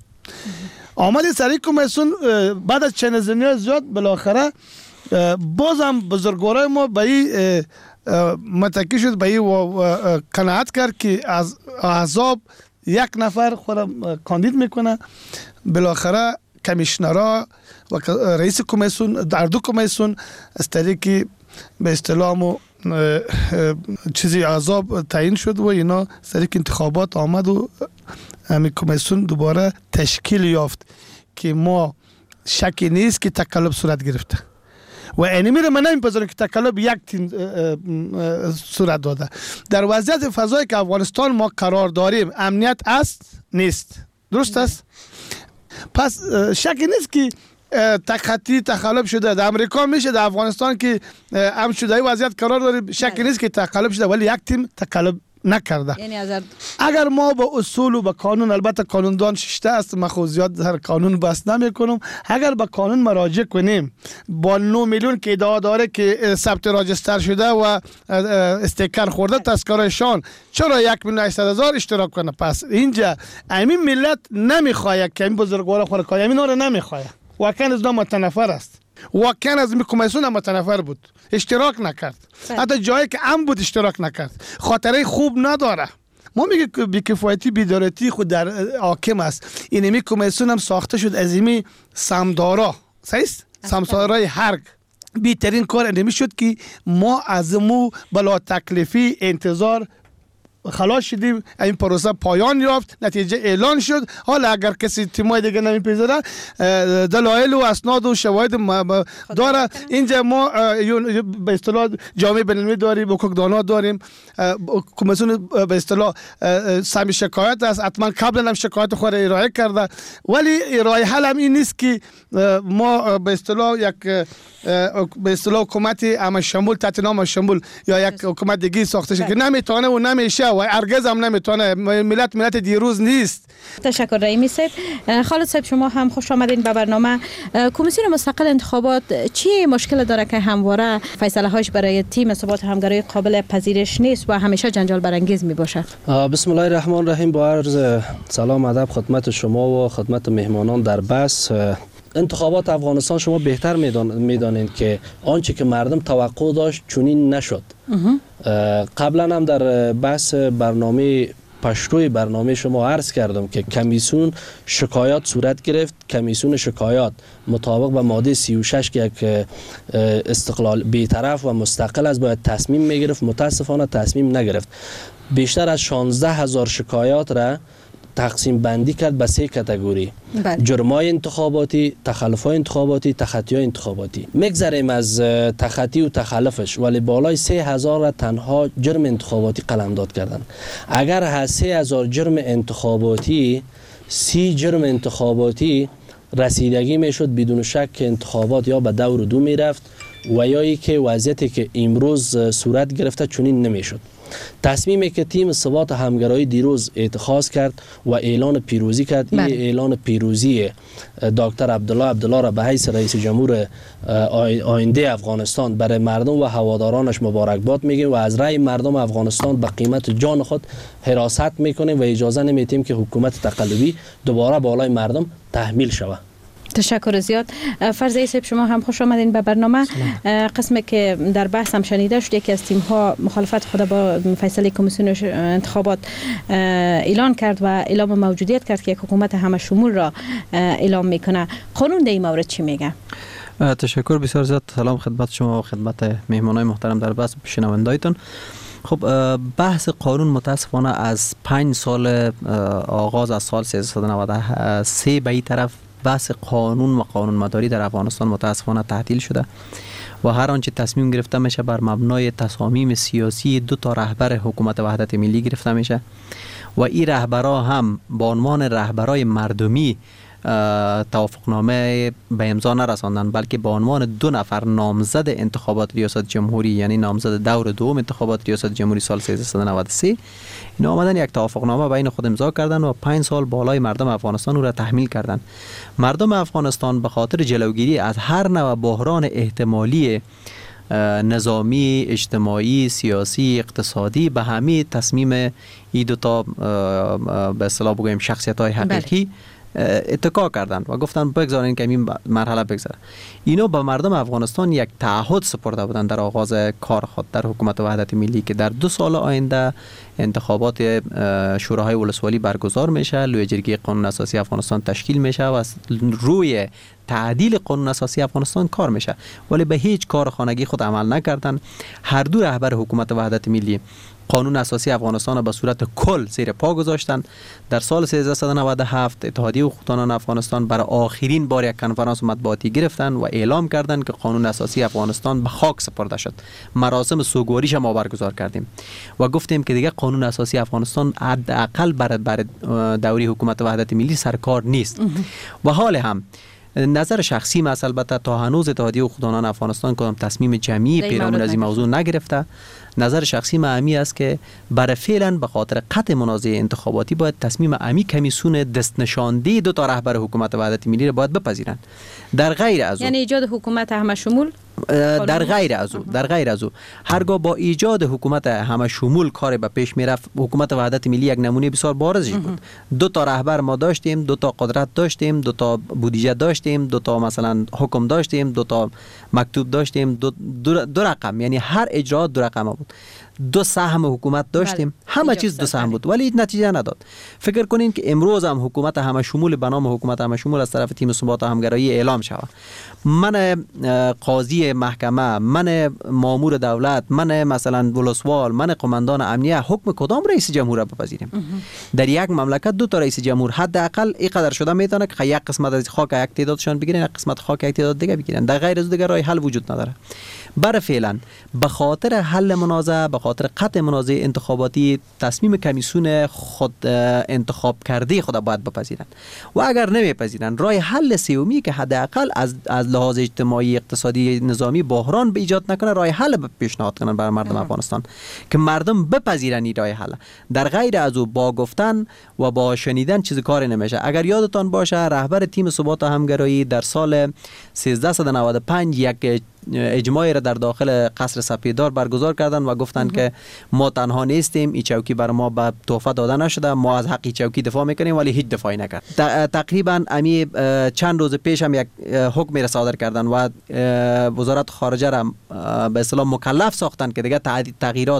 آمد سری کمیسیون بعد از چند زنی زیاد بالاخره بازم بزرگوارای ما به این متکی شد، به این قناعت کرد که از احزاب یک نفر خود کاندید میکنه. بالاخره کمیشنرها و رئیس کمیسیون در دو کمیسیون از طریق به اصطلاح چیزی احزاب تعیین شد و اینا سریع انتخابات آمد و همین کمیسیون دوباره تشکیل یافت که ما شکی نیست که تقلب صورت گرفته و اینمی رو من نمیپذیرم که تقلب یک تیم صورت داده. در وضعیت فضایی که افغانستان ما قرار داریم امنیت است نیست، درست است؟ پس شکی نیست که تخطی تقلب شده. در امریکا میشه، در افغانستان که هم شده ای وضعیت قرار داریم شکی نیست که تقلب شده، ولی یک تیم تقلب نکرده. یعنی از اگر ما با اصول و با قانون، البته قانوندان ششته است، من خود زیاد در قانون بحث نمی کنم، اگر با قانون مراجعه کنیم با نه میلیون که ادعا داره که ثبت راجستر شده و استیکر خورده تذکرهشان، چرا یک میلیون هشتصد هزار اشتراک کنه؟ پس اینجا همین ملت نمیخواد که این بزرگوار خود کار همین رو نمیخواد. واقعا از نام متنفر است، واقعا از کمیسیون هم متنفر بود، اشتراک نکرد. حتی جایی که ام بود اشتراک نکرد، خاطره خوب نداره. ما میگه بی‌کفایتی بی‌دارتی خود در حاکم است. اینمی کمیسیون هم ساخته شد از اینمی سمدارا، صحیح است؟ سمدارای هرگ. بیترین کار اینمی شد که ما از مو بلا تکلیفی انتظار خلاص شدیم، این پروسه پایان یافت، نتیجه اعلان شد. حالا اگر کسی تیمای دیگه نمیپذیره، دلایل و اسناد و شواهد داره. اینجا ما به اصطلاح جامعه بین‌المللی داریم، حقوقدانا داریم، کمیسیون به اصطلاح سمی شکایت است، حتما قبلا هم شکایت خود ارائه کرده، ولی راه حل هم این نیست که ما به اصطلاح یک به اصطلاح حکومت همه شمول تحت نام شمول یا یک حکومت دیگه ساخته شد که نمیتونه و نمیشه و هرگز هم نمیتونه. ملت ملت دیروز نیست. تشکر رحیمی صاحب. خالد صاحب، شما هم خوش آمدین به برنامه. کمیسیون مستقل انتخابات چی مشکل داره که همواره فیصله هاش برای تیم ثبات همکاری قابل پذیرش نیست و همیشه جنجال برانگیز می باشه؟ بسم الله الرحمن الرحیم. با عرض سلام ادب خدمت شما و خدمت مهمانان در بس. انتخابات افغانستان شما بهتر میدانید که آنچه که مردم توقع داشت چنین نشد. قبلا هم در بحث برنامه پشتوی برنامه شما عرض کردم که کمیسیون شکایات صورت گرفت. کمیسیون شکایات مطابق به ماده سی و شش که یک استقلال بی‌طرف و مستقل است باید تصمیم میگرفت، متاسفانه تصمیم نگرفت. بیشتر از شانزده هزار شکایات را تقسیم بندی کرد به سه کاتگوری: جرمای انتخاباتی، تخلف‌های انتخاباتی، تخطی‌های انتخاباتی. میگذریم از تخطی و تخلفش، ولی بالای سه هزار را تنها جرم انتخاباتی قلمداد کردن. اگر از سه هزار جرم انتخاباتی سی جرم انتخاباتی رسیدگی میشد، بدون شک که انتخابات یا به دور دو میرفت و یا ای که وضعیتی که امروز صورت گرفته چنین نمیشد. تصمیمی که تیم ثبات همگرایی دیروز اتخاذ کرد و اعلان پیروزی کرد، این اعلان پیروزی دکتر عبدالله عبدالله را به حیث رئیس جمهور آینده افغانستان برای مردم و هوادارانش مبارکباد میگیم و از رأی مردم افغانستان به قیمت جان خود حراست میکنیم و اجازه نمیدیم که حکومت تقلبی دوباره بالای مردم تحمیل شود. تشکر زیاد. فرزه صاحب، شما هم خوش آمدین به برنامه. قسمی که در بحث هم شنیده شد، یکی از تیم ها مخالفت خود با فیصله کمیسیون انتخابات اعلان کرد و اعلام موجودیت کرد که یک حکومت همه شمول را اعلام میکنه. قانون در این مورد چی میگه؟ تشکر بسیار زیاد. سلام خدمت شما و خدمت مهمانای محترم در بحث شنوندایتون. خب بحث قانون متاسفانه از پنج سال آغاز از سال سیزده نود و سه به این طرف بحث قانون و قانون مداری در افغانستان متاسفانه تعطیل شده و هر آنچه تصمیم گرفته میشه بر مبنای تصامیم سیاسی دو تا رهبر حکومت وحدت ملی گرفته میشه و این رهبرها هم به عنوان رهبرای مردمی توافقنامه به امضا نرساندن، بلکه به عنوان دو نفر نامزد انتخابات ریاست جمهوری، یعنی نامزد دور دوم انتخابات ریاست جمهوری سال سیزده نود و سه، اینا آمدن یک توافقنامه بین خود امضا کردن و پنج سال بالای مردم افغانستان او را تحمیل کردن. مردم افغانستان به خاطر جلوگیری از هر نوع بحران احتمالی نظامی، اجتماعی، سیاسی، اقتصادی به همه تصمیم این دو تا به اصطلاح بگویم شخصیت‌های حقیقی اتکا کردن و گفتن بگذارین که این مرحله بگذره. اینو به مردم افغانستان یک تعهد سپرده بودن در آغاز کار خود در حکومت وحدت ملی که در دو سال آینده انتخابات شوراهای ولسوالی برگزار میشه، لویه قانون اساسی افغانستان تشکیل میشه و روی تعدیل قانون اساسی افغانستان کار میشه، ولی به هیچ کار خانگی خود عمل نکردن. هر دو رهبر حکومت وحدت ملی قانون اساسی افغانستان را به صورت کل زیر پا گذاشتن. در سال سیزده نود و هفت اتحادیه حقوقدانان افغانستان برای آخرین بار یک کنفرانس مطبوعاتی گرفتن و اعلام کردند که قانون اساسی افغانستان به خاک سپرده شد. مراسم سوگواریش ما برگزار کردیم و گفتیم که دیگه قانون اساسی افغانستان حداقل بر بر دوره حکومت وحدت ملی سرکار نیست. و حال هم نظر شخصی ما البته تا هنوز اتحادیه حقوقدانان افغانستان کدام تصمیم جمعی پیرامون از این موضوع نگرفته. نظر شخصی ما امی است که برای فعلا به خاطر قطع منازعه انتخاباتی باید تصمیم امی کمیسیون دست نشانده دو تا رهبر حکومت وحدت ملی را باید بپذیرند. در غیر از یعنی ایجاد حکومت همه شمول در غیر از او در غیر از او هرگاه با ایجاد حکومت همه شمول کار به پیش میرفت، حکومت وحدت ملی یک نمونه بسیار بارزش بود. دو تا رهبر ما داشتیم، دو تا قدرت داشتیم، دو تا بودجه داشتیم، دو تا مثلا حکم داشتیم، دو تا مکتوب داشتیم، دو, دو, دو رقم، یعنی هر اجرا دو رقم بود. دو سهم حکومت داشتیم، همه چیز دو سهم بود ولی نتیجه نداد. فکر کنین که امروز هم حکومت همه شمول به نام حکومت همه شمول از طرف تیم ثبات و همگرایی اعلام شود. من قاضی محکمه، من مامور دولت، من مثلا ولسوال، من قماندان امنیه حکم کدام رئیس جمهور را بپذیریم؟ در یک مملکت دو تا رئیس جمهور حداقل اینقدر شده میتونه که یک قسمت از خاک یک تعدادشان بگیرن، یک قسمت خاک یک تعداد دیگه بگیرن. در غیر از دیگه راه حل وجود نداره. برای فعلا به خاطر حل منازعه، به خاطر قطع منازعه انتخاباتی تصمیم کمیسیون خود انتخاب کرده خود باید بپذیرند و اگر نمیپذیرند راه حل سومی که حداقل از از لحاظ اجتماعی، اقتصادی، نظامی بحران به ایجاد نکنه، راه حل پیشنهاد کنن برای مردم افغانستان که مردم بپذیرن این راه حل. در غیر از او با گفتن و با شنیدن چیز کاری نمیشه. اگر یادتان باشه رهبر تیم ثبات و همگرایی در سال سیزده نود و پنج یک اجماعی را در داخل قصر سپیدار برگزار کردن و گفتند که ما تنها نیستیم، این چوکی بر ما به تحفه داده نشده، ما از حق چوکی دفاع میکنیم، ولی هیچ دفاعی نکرد. تقریبا امی چند روز پیش هم یک حکمی را صادر کردن و وزارت خارجه را به اصطلاح مکلف ساختن که دیگه تغییرات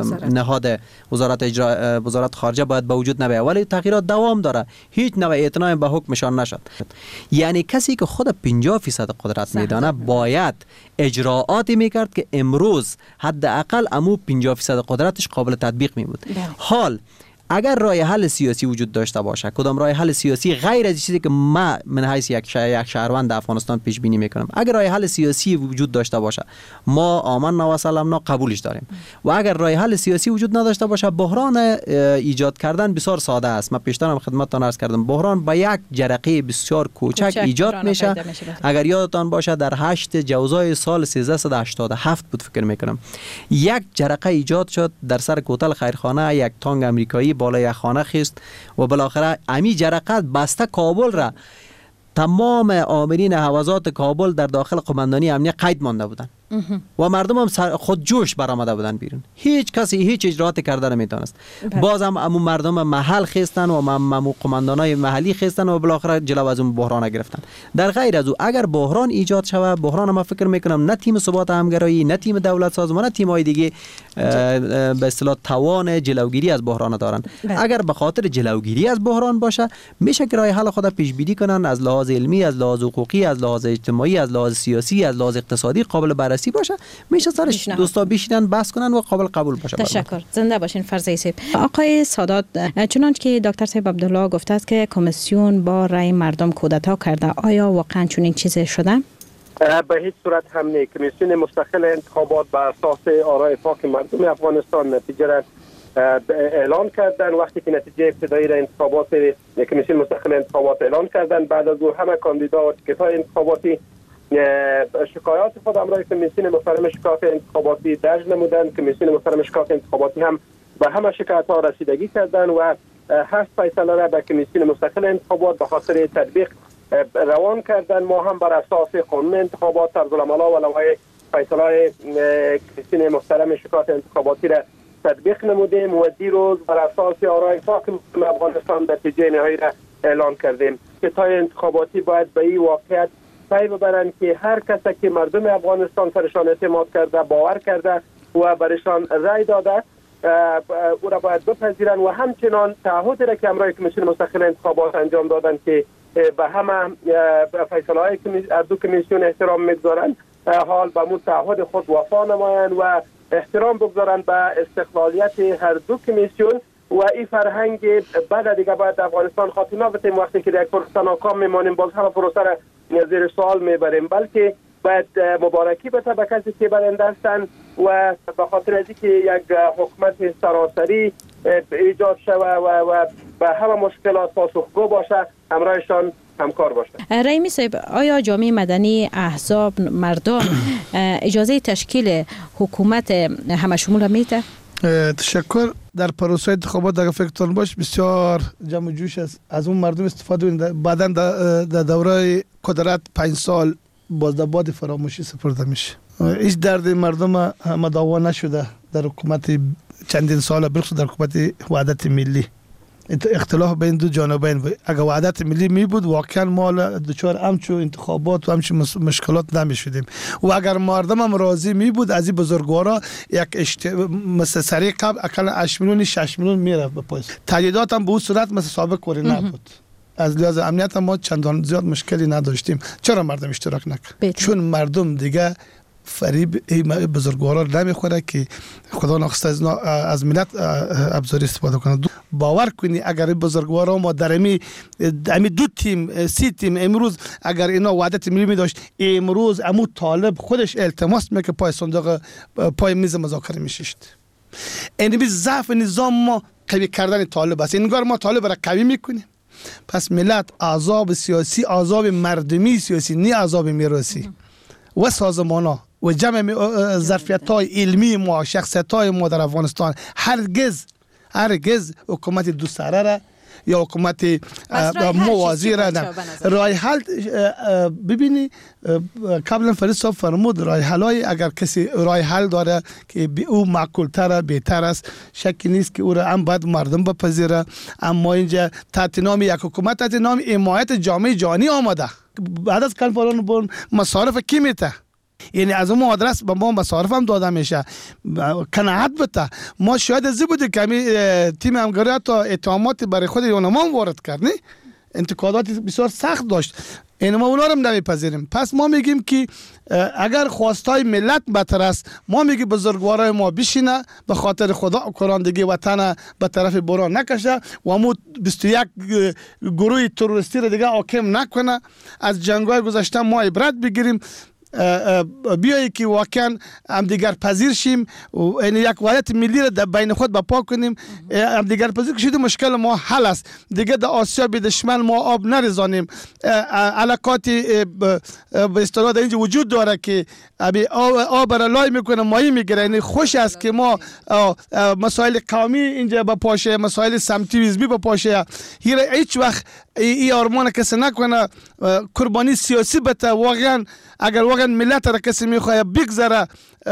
نهاد وزارت اجرا وزارت خارجه باید به وجود نبیاید، ولی تغییرات دوام داره. هیچ نوع اعتنای به حکمشان نشد. یعنی کسی که خود پنجاه درصد قدرت میدانه باید اجراعاتی میکرد که امروز حداقل امو پنجاه درصد قدرتش قابل تطبیق می بود. حال اگر راه حل سیاسی وجود داشته باشه، کدام راه حل سیاسی غیر از چیزی که ما من حیث یک شهر یک شهروند افغانستان پیش بینی میکنم، اگر راه حل سیاسی وجود داشته باشه ما آمنا و سلامنا قبولش داریم و اگر راه حل سیاسی وجود نداشته باشه بحران ایجاد کردن بسیار ساده است. من پیشترم خدمتتان عرض کردم بحران با یک جرقه بسیار کوچک, کوچک ایجاد میشه. اگر یادتان باشه در هشت جوزای سال سیزده هشتاد و هفت بود فکر میکنم یک جرقه ایجاد شد در سر کوتل خیرخانه، یک تانک امریکایی بالای یک خانه خیست و بالاخره امی جرقه بسته کابل را تمام آمرین حوزات کابل در داخل قماندانی امنیه قید مانده بودند و مردم هم خود جوش برآمده بودن بیرون. هیچ کسی هیچ اجراعاتی کرده نمیتونست. باز هم امو مردم محل خستن و امو قماندانای محلی خستن و بالاخره جلو از اون بحران گرفتن. در غیر از او اگر بحران ایجاد شود، بحران ما فکر میکنم نه تیم ثبات همگرایی، نه تیم دولت سازمان، نه تیم‌های دیگه به اصطلاح توان جلوگیری از بحران دارن. اگر به خاطر جلوگیری از بحران باشه میشه که راه حل خود پیش بینی کنن از لحاظ علمی، از لحاظ حقوقی، از لحاظ اجتماعی، از لحاظ سیاسی، از لحاظ اقتصادی قابل بررسی بررسی باشه، میشه سرش دوستا بشینن بحث کنن و قابل قبول باشه. تشکر. زنده باشین فرزی صاحب. آقای سادات، چنانچه که دکتر صاحب عبدالله گفته است که کمیسیون با رای مردم کودتا کرده، آیا واقعا چنین چیزی شده؟ به هیچ صورت هم نه. کمیسیون مستقل انتخابات بر اساس آرای پاک مردم افغانستان نتیجه را اعلان کردن. وقتی که نتیجه ابتدایی را انتخابات کمیسیون مستقل انتخابات اعلان کردن، بعد از او همه کاندیدا و تیکت‌های انتخاباتی شکایات خود امرای کمیسیون محترم شکایات انتخاباتی درج نمودن. کمیسیون محترم شکایات انتخاباتی هم به همه شکایت‌ها رسیدگی کردن و هشت فیصله را به کمیسیون مستقل انتخابات به خاطر تطبیق روان کردن. ما هم بر اساس قانون انتخابات طرزالعمل‌ها و لوایح فیصله کمیسیون محترم شکایات انتخاباتی را تطبیق نمودیم و دیروز بر اساس آرای پاک مردم افغانستان نتیجه نهایی را اعلان کردیم. کمیسیون انتخاباتی باید به این واقعیت پی ببرند که هر کسی که مردم افغانستان سرشان اعتماد کرده، باور کرده و برشان رای داده، او را باید بپذیرند و همچنان تعهد را که امرای کمیسیون مستقل انتخابات انجام دادن که به همه فیصله های دو کمیسیون احترام میگذارند، حال به مون تعهد خود وفا نمایند و احترام بگذارند به استقلالیت هر دو کمیسیون و این فرهنگ بعد دیگه باید افغانستان خاتمه بدیم. وقتی که در پروسه ناکام میمانیم باز هم پروسه را زیر سوال میبریم، بلکه باید مبارکی بده به کسی که برنده هستند و به خاطر از اینکه یک حکومت سراسری ایجاد شود و, و به همه مشکلات پاسخگو باشه، همراهشان همکار باشه. رحیمی صاحب، آیا جامعه مدنی، احزاب، مردم اجازه تشکیل حکومت همه شمول میده؟ تشکر. در پروسه انتخابات در فکرتون باش بسیار جمع جوش است، از اون مردم استفاده کنید. بعداً در دوره قدرت پنج سال بازدباد فراموشی سپرده میشه. هیچ درد مردم هم دعوا نشده در حکومت چندین سال، بلخصوص در حکومت وحدت ملی. اختلاف بین دو جانبین بود. اگر وحدت ملی می بود واقعا ما دچار همچو انتخابات و همچو مشکلات نمیشدیم و اگر مردم هم راضی می بود از این بزرگوارا یک اشت... مثل سری قبل اقل هشت میلیون شش میلیون میره به پایس. تجهیزات هم به اون صورت مثل سابق کوری نبود. از لحاظ امنیت هم ما چندان زیاد مشکلی نداشتیم. چرا مردم اشتراک نکرد؟ چون مردم دیگه فریب این بزرگوارا نمیخوره که خدا نخواسته از, از ملت ابزاری استفاده کنه. باور کنی اگر بزرگوارا ما در امی امی دو تیم سی تیم امروز اگر اینا وحدت ملی می داشت، امروز امو طالب خودش التماس میکنه پای صندوق پای میز مذاکره میشید. این بی ضعف نظام ما قوی کردن طالب است. انگار ما طالب را قوی میکنیم. پس ملت عذاب سیاسی، عذاب مردمی سیاسی، نه عذاب میراثی و سازمانا و جمع ظرفیت‌های علمی ما، شخصیت‌های ما در افغانستان هرگز هرگز حکومت دو سره را یا حکومت موازی را نه. رای حل ببینی قبلا فرید صاحب فرمود رای حلای اگر کسی رای حل داره که او معقول تر بهتر است، شکی نیست که او را هم باید مردم بپذیره. اما اینجا تحت نام یک حکومت تحت نام حمایت جامعه جهانی آمده. بعد از کنفرانس بون مصارف کی میته؟ یعنی از اون آدرس به ما مصارف هم داده میشه. قناعت بده. ما شاید از بوده که تیم همکاری تا اتهامات برای خود یونمان وارد کرد، نه انتقادات بسیار سخت داشت. این ما اونا رو نمیپذیریم. پس ما میگیم که اگر خواستای ملت بهتر است، ما میگیم بزرگوارای ما بشینه به خاطر خدا قرآن دیگه وطن به طرف بران نکشه و مو بیست و یک گروه تروریستی رو دیگه حاکم نکنه. از جنگ‌های گذشته ما عبرت بگیریم، بیایی که واقعا هم دیگر پذیر شیم و این یک وحدت ملی را در بین خود بپا کنیم. هم دیگر پذیر شده مشکل ما حل است. دیگه در آسیا به دشمن ما آب نریزانیم. علاقات به اصطلاح در اینجا وجود داره که آب را لای میکنه مایی میگیره. یعنی خوش است که ما مسائل قومی اینجا بپاشه، مسائل سمتی و حزبی بپاشه. هیچ وقت این آرمان کسی نکنه قربانی سیاسی بده. واقعا اگر واقعا ملت را کسی میخواه بگذره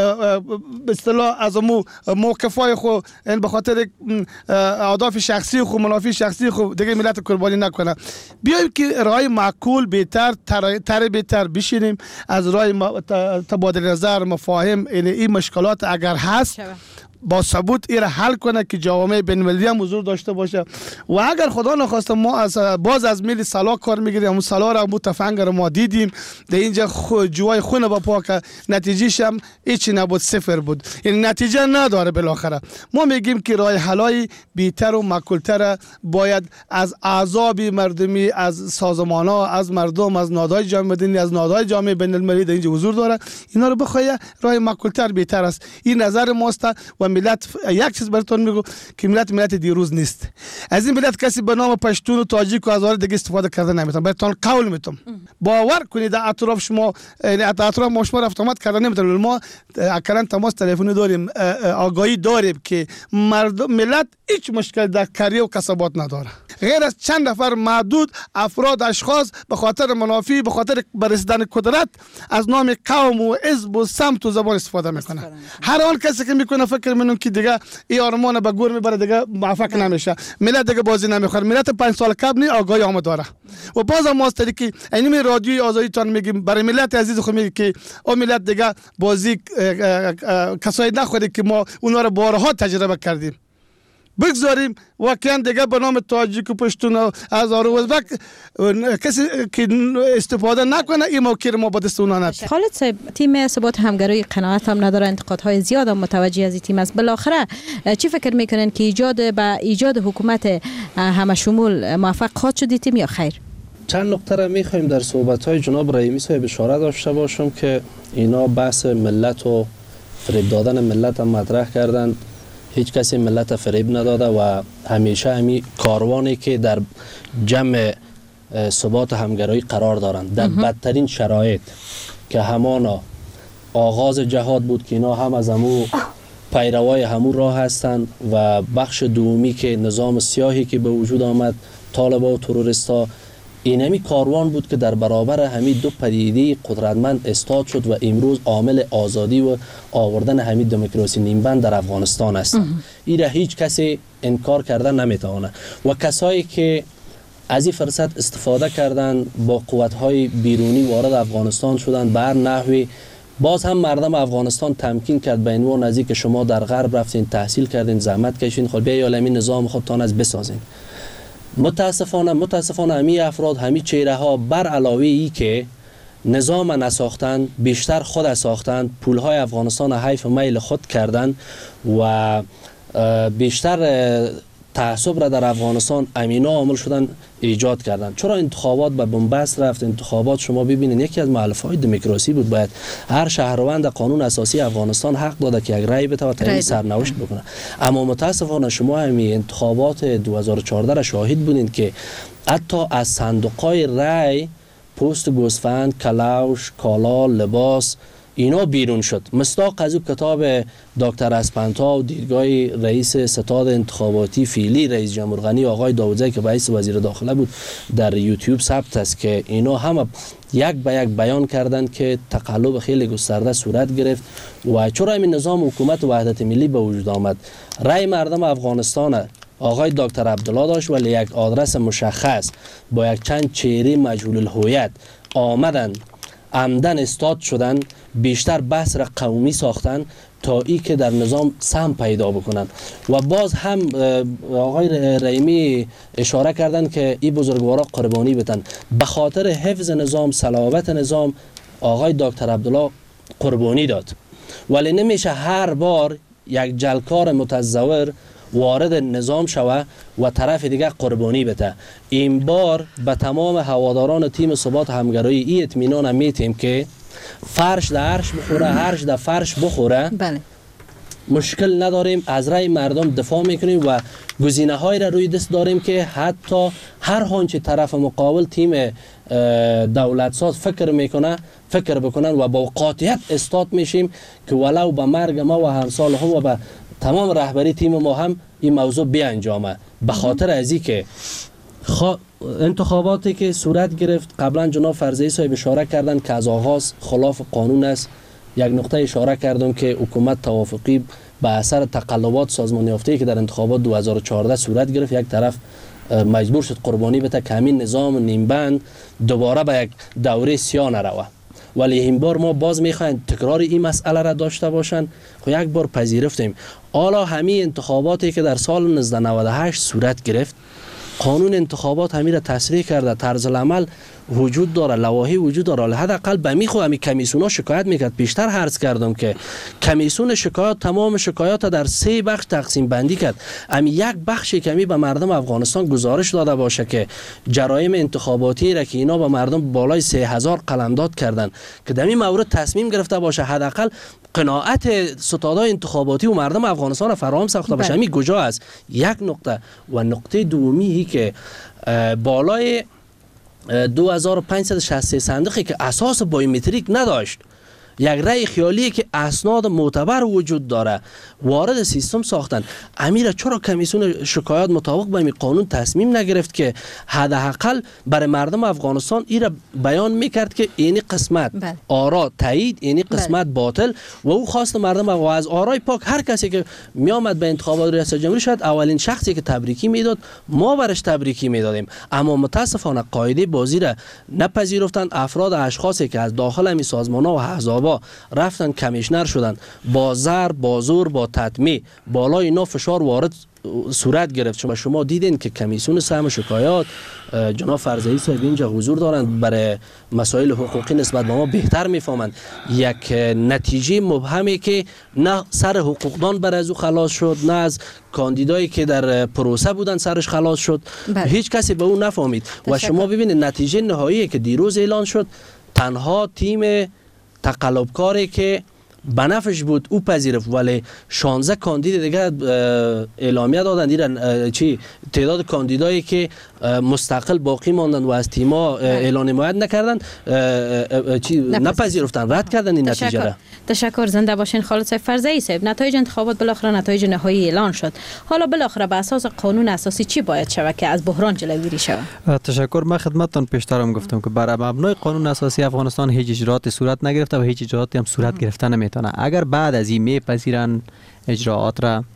به اصطلاح از مو موقفای خو این به خاطر اهداف شخصی خو منافع شخصی خو دیگه ملت قربانی نکنه. بیایم که راه معقول بهتر تر بهتر بشینیم، از راه تبادل نظر مفاهیم این این مشکلات اگر هست با ثبوت این حل کنه که جوامع بین المللی هم حضور داشته باشه. و اگر خدا نخواسته ما از باز از میل سلا کار میگیریم، همون سلا را مو تفنگ را ما دیدیم در اینجا خو جوای خون با پاک، نتیجهش هم هیچ نبود، صفر بود. این نتیجه نداره. بالاخره ما میگیم که راه حلای بیتر و معقولتر باید از اعضاب مردمی، از سازمان ها، از مردم، از نهادهای جامعه مدنی، از نهادهای جامعه بین المللی در اینجا حضور داره. اینا رو بخواد راه معقولتر بیتر است. این نظر ماست. و ملت یک چیز براتون میگم که ملت ملت دیروز نیست. از این ملت کسی به نام پشتون و تاجیک و هزار دیگه استفاده کرده نمیتونه. براتون قول میتونم، باور کنید در اطراف شما، یعنی اطراف ما شما رفت آمد کردن نمیتونه. ما اکران تماس تلفنی داریم، آگاهی داریم که مردم ملت هیچ مشکل در کاری و کسبات نداره، غیر از چند نفر معدود افراد اشخاص به خاطر منافع، به خاطر برسیدن قدرت از نام قوم و حزب و سمت و زبان استفاده میکنه. هر آن کسی که میکنه فکر منون که دیگه این آرمان به گور میبره، دیگه موفق نمیشه. ملت دیگه بازی نمیخوره. ملت پنج سال قبل آگاهی آمد داره. و باز هم ماستری که اینمی رادیوی آزادی تان میگیم برای ملت عزیز خود میگه که او ملت دیگه بازی کسایی نخوره که ما اونا رو بارها تجربه کردیم. بگذاریم واقعا دیگه به نام تاجیک و پشتون و هزار و ازبک کسی که استفاده نکنه این موقع ما با دست اونا نشه. خالد صاحب، تیم ثبات همگرایی قناعت هم نداره، انتقادهای زیاد هم متوجه از این تیم است. بالاخره چی فکر میکنن که ایجاد با ایجاد حکومت همه شمول موفق خواهد شد تیم یا خیر؟ چند نکته را میخوایم در صحبت‌های جناب رحیمی صاحب اشاره داشته باشم که اینا بحث ملت و فریب دادن ملت هم مطرح کردن. هیچ کسی ملت فریب نداده و همیشه همی کاروانی که در جمع ثبات همگرایی قرار دارند در بدترین شرایط که همانا آغاز جهاد بود که اینا هم از همو پیروای همو راه هستند و بخش دومی که نظام سیاهی که به وجود آمد، طالبا و تروریستا، این همی کاروان بود که در برابر همی دو پدیده قدرتمند استاد شد و امروز عامل آزادی و آوردن همی دموکراسی نیمبند در افغانستان هستند. این را هیچ کسی انکار کردن نمیتونه و کسایی که از این فرصت استفاده کردن با قوت‌های بیرونی وارد افغانستان شدن بر نحوی باز هم مردم افغانستان تمکین کرد به عنوان نزدیک که شما در غرب رفتین تحصیل کردین، زحمت کشین، خب بیا عالمی نظام خودتان از بسازین. متاسفانه متاسفانه همی افراد همی چهره ها بر علاوه ای که نظام نساختن، بیشتر خود ساختن، پول های افغانستان حیف میل خود کردن و بیشتر تعصب را در افغانستان امینا عامل شدن ایجاد کردن. چرا انتخابات به بنبست رفت؟ انتخابات شما ببینید یکی از مؤلفه‌های دموکراسی بود. باید هر شهروند قانون اساسی افغانستان حق داده که یک رأی بده و تعیین سرنوشت بکنه. اما متاسفانه شما همین انتخابات دو هزار و چهارده را شاهد بودید که حتی از صندوق‌های رأی پوست گوسفند، کلاوش، کالا، لباس اینا بیرون شد. مصداق از اون کتاب دکتر اسپنتا و دیدگاه رئیس ستاد انتخاباتی فعلی رئیس جمهور غنی آقای داوودزی که رئیس وزیر داخله بود در یوتیوب ثبت است که اینا هم یک به یک بیان کردند که تقلب خیلی گسترده صورت گرفت و چرا این نظام حکومت وحدت ملی به وجود آمد. رأی مردم افغانستان آقای دکتر عبدالله داشت ولی یک آدرس مشخص با یک چند چهره مجهول الهویت آمدن عمدن استاد شدن، بیشتر بحث را قومی ساختن تا ای که در نظام سهم پیدا بکنن. و باز هم آقای رحیمی اشاره کردن که این بزرگوارا قربانی بدن. به خاطر حفظ نظام، صلابت نظام آقای دکتر عبدالله قربانی داد، ولی نمیشه هر بار یک جلکار متزور وارد نظام شوه و طرف دیگه قربانی بده. این بار به تمام هواداران تیم ثبات همگرایی ای اطمینان میتیم که فرش در عرش بخوره، عرش در فرش بخوره. بله. مشکل نداریم، از رای مردم دفاع میکنیم و گزینه های را روی دست داریم که حتی هر هنچه طرف مقابل تیم دولت ساز فکر میکنه فکر بکنن و با قاطعیت استاد میشیم که ولو به مرگ ما و همسال هم و به تمام رهبری تیم ما هم این موضوع بیانجامه. به خاطر ازی که خوا... انتخاباتی که صورت گرفت قبلا جناب فرزی صاحب اشاره کردن که از آغاز خلاف قانون است. یک نقطه اشاره کردم که حکومت توافقی به اثر تقلبات سازمان یافته‌ای که در انتخابات دو هزار و چهارده صورت گرفت یک طرف مجبور شد قربانی بده که همین نظام نیمبند دوباره به یک دوره سیاه نروه ولی این بار ما باز میخوایم تکرار این مسئله را داشته باشند. خب یک بار پذیرفتیم. حالا همین انتخاباتی که در سال نوزده نود و هشت صورت گرفت، قانون انتخابات همین را تصریح کرده، طرز العمل وجود داره، لوایح وجود داره. حداقل به می خو همین کمیسیونا شکایت میکرد. پیشتر عرض کردم که کمیسیون شکایت تمام شکایات در سه بخش تقسیم بندی کرد. امی یک بخشی کمی به مردم افغانستان گزارش داده باشه که جرایم انتخاباتی را که اینا به مردم بالای سه هزار قلمداد کردن که در این مورد تصمیم گرفته باشه حداقل قناعت ستادای انتخاباتی و مردم افغانستان را فراهم ساخته باشه. همین کجا است؟ یک نقطه. و نقطه دومی که بالای دو هزار و پانصد و شصت و سه صندوقی که اساس بایومتریک نداشت، یک رأی خیالی که اسناد معتبر وجود داره وارد سیستم ساختن. امیر چرا کمیسیون شکایات مطابق با این قانون تصمیم نگرفت که حداقل برای مردم افغانستان این را بیان میکرد که اینی قسمت بل. آرا تایید، اینی قسمت بل. باطل، و او خواست مردم و از آرای پاک هر کسی که می آمد به انتخابات ریاست جمهوری شد اولین شخصی که تبریکی میداد ما برش تبریکی میدادیم. اما متاسفانه قاعده بازی را نپذیرفتند. افراد اشخاصی که از داخل همین سازمان‌ها و احزاب رفتن کمیشنر شدن، با زر، با زور، با تطمیع بالای اینا فشار وارد صورت گرفت. شما شما دیدین که کمیسیون سهم شکایات جناب فرزایی صاحب اینجا حضور دارند، برای مسائل حقوقی نسبت به ما بهتر میفهمند. یک نتیجه مبهمی که نه سر حقوقدان بر از او خلاص شد، نه از کاندیدایی که در پروسه بودن سرش خلاص شد. بله. هیچ کسی به او نفهمید. و شما ببینید نتیجه نهایی که دیروز اعلان شد، تنها تیم تقلبکاری که بنفش بود او پذیرفت، ولی شانزده کاندید دیگه اعلامیه دادن دیدن چی تعداد کاندیدایی که مستقل باقی ماندن و از تیما اعلان حمایت نکردن چی نپذیرفتن، رد کردن این نتیجه را. تشکر. زنده باشین خالد صاحب. فرزایی صاحب، نتایج انتخابات بالاخره نتایج نهایی اعلان شد. حالا بالاخره به اساس قانون اساسی چی باید شود که از بحران جلوگیری شود؟ تشکر. من خدمتتون پیشترم گفتم که بر مبنای قانون اساسی افغانستان هیچ اجراعاتی صورت نگرفته و هیچ اجراعاتی هم صورت گرفته نمیتونه. اگر بعد از این میپذیرن اجراعات را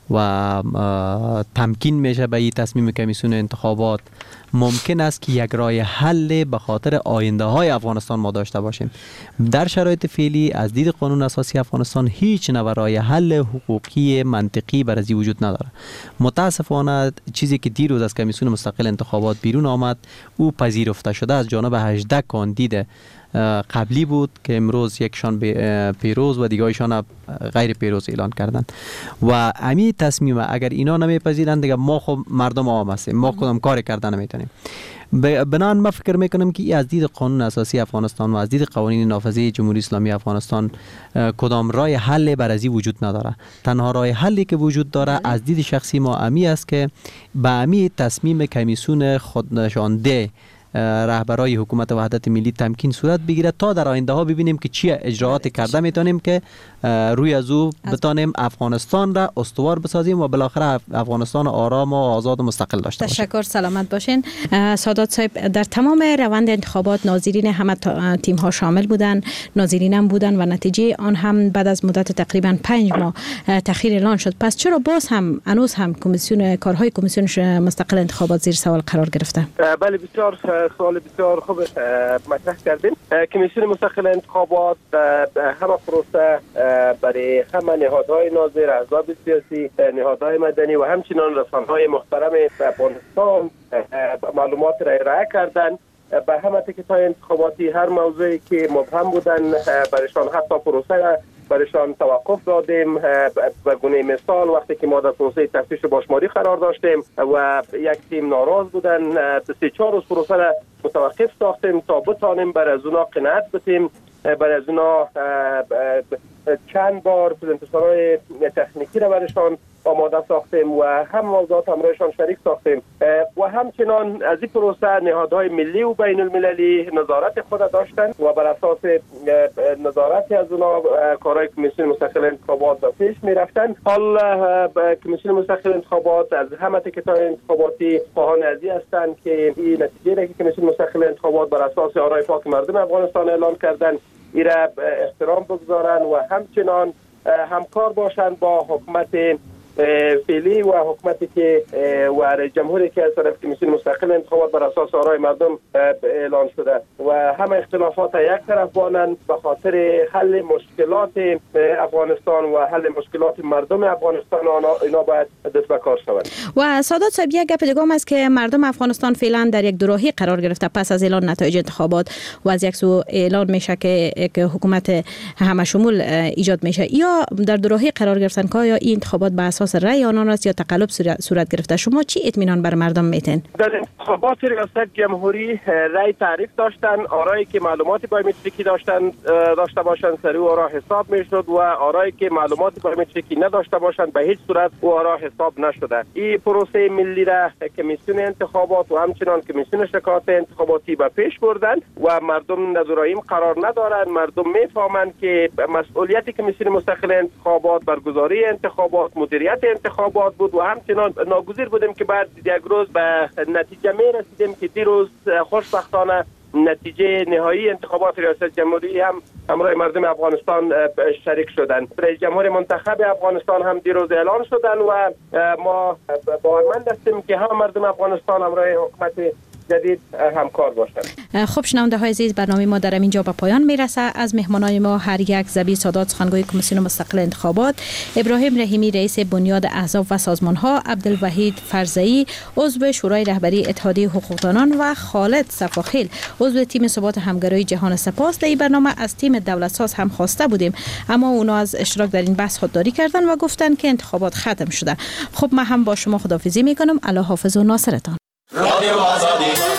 و تمکین میشه به این تصمیم کمیسیون انتخابات، ممکن است که یک راه حل به خاطر آینده های افغانستان ما داشته باشیم. در شرایط فعلی از دید قانون اساسی افغانستان هیچ نوع راه حل حقوقی منطقی برای وجود نداره. متاسفانه چیزی که دیروز از کمیسیون مستقل انتخابات بیرون آمد او پذیرفته شده از جانب هجده کاندید قبلی بود که امروز یکشان پیروز و دیگرشان غیر پیروز اعلان کردند. و امی تصمیم اگر اینا نمیپذیرند دیگه ما خب مردم عوام هستیم، ما خودم کار کردن نمیتونیم. بنان ما فکر میکنم که از دید قانون اساسی افغانستان و از دید قوانین نافذه جمهوری اسلامی افغانستان کدام راه حل برازی وجود نداره. تنها راه حلی که وجود داره از دید شخصی ما امی است که به امی تصمیم کمیسیون خودنشانده رهبرای حکومت وحدت ملی تمکین صورت بگیره تا در آینده ها ببینیم که چی اجراعات کرده میتونیم که روی از او بتانیم افغانستان را استوار بسازیم و بالاخره افغانستان آرام و آزاد و مستقل داشته باشیم. تشکر. سلامت باشین. سادات صاحب، در تمام روند انتخابات ناظرین همه تیم ها شامل بودن، ناظرین هم بودن و نتیجه آن هم بعد از مدت تقریبا پنج ماه تأخیر اعلان شد. پس چرا باز هم هنوز هم کمیسیون کارهای کمیسیون مستقل انتخابات زیر سوال قرار گرفته؟ بله، بسیار سوال بسیار خوب مطرح کردین. کمیسیون مستقل انتخابات همه پروسه برای همه نهادهای ناظر، احزاب سیاسی، نهادهای مدنی و همچنین رسانه‌های محترم افغانستان معلومات را ارائه کردن. به همه تکت‌های انتخاباتی هر موضوعی که مبهم بودن برایشان حتی پروسه برایشان توقف دادیم. به گونه مثال وقتی که ما در پروسه تفتیش باشماری قرار داشتیم و یک تیم ناراض بودن، سه چهار روز پروسه را متوقف ساختیم تا بتانیم برای از اونا قناعت بدیم. برای از اونا چند بار پرزنتیشن‌های تکنیکی را برایشان آماده ساختیم و هم موضوعات همراهشان شریک ساختیم و همچنان از این پروسه نهادهای ملی و بین المللی نظارت خود داشتند و بر اساس نظارتی از اونا کارهای کمیسیون مستقل انتخابات به پیش می رفتند. حال کمیسیون مستقل انتخابات از همه تکت‌های انتخاباتی خواهان ازی هستند که این نتیجه را که کمیسیون مستقل انتخابات بر اساس آرای پاک مردم افغانستان اعلان کردند این را احترام بگذارند و همچنان همکار باشند با حکومت فعلی و حکومتی که و جمهوری که از طرف کمیسیون مستقل انتخابات بر اساس آرای مردم اعلان شده و همه اختلافات یک طرف بانند به خاطر حل مشکلات افغانستان و حل مشکلات مردم افغانستان اینا باید دست به کار شوند. و سادات صاحب یک گپ دیگه است که مردم افغانستان فعلا در یک دوراهی قرار گرفته پس از اعلان نتایج انتخابات و از یک سو اعلان میشه که یک حکومت همه شمول ایجاد میشه یا در دوراهی قرار گرفتن که یا این انتخابات به اساس رأی آنان است یا تقلب صورت گرفته. شما چی اطمینان بر مردم میتین؟ در انتخابات ریاست جمهوری رأی تعریف داشتن، آرایی که معلوماتی بایومتریکی داشتن داشته باشن سری و آرا حساب میشد و آرایی که معلوماتی بایومتریکی نداشته باشن به هیچ صورت و آرا حساب نشده. این پروسه ملی را کمیسیون انتخابات و همچنان کمیسیون شکایات انتخاباتی به پیش بردن و مردم نظرایم قرار ندارن. مردم میفهمند که مسئولیت کمیسیون مستقل انتخابات برگزاری انتخابات، مدیریت انتخابات بود و همچنان ناگزیر بودیم که بعد یک روز به نتیجه می رسیدیم که دیروز خوشبختانه نتیجه نهایی انتخابات ریاست جمهوری هم همراه مردم افغانستان شریک شدند. رئیس جمهور منتخب افغانستان هم دیروز اعلان شدند و ما باورمند هستیم که هم مردم افغانستان همراه حکومت جدید همکار باشند. خب شنونده های عزیز، برنامه ما در اینجا به پایان میرسه. از مهمانای ما هر یک زبی سادات سخنگوی کمیسیون مستقل انتخابات، ابراهیم رحیمی رئیس بنیاد احزاب و سازمان ها، عبدالوحید فرزئی عضو شورای رهبری اتحادیه حقوقدانان و خالد صفاخیل عضو تیم ثبات همگرای جهان سپاس در این برنامه از تیم دولت ساز هم خواسته بودیم، اما اونا از اشتراک در این بحث خودداری کردن و گفتن که انتخابات ختم شده. خب من هم با شما خداحافظی میکنم. الله حافظ و ناصرتان. رادیو آزادی.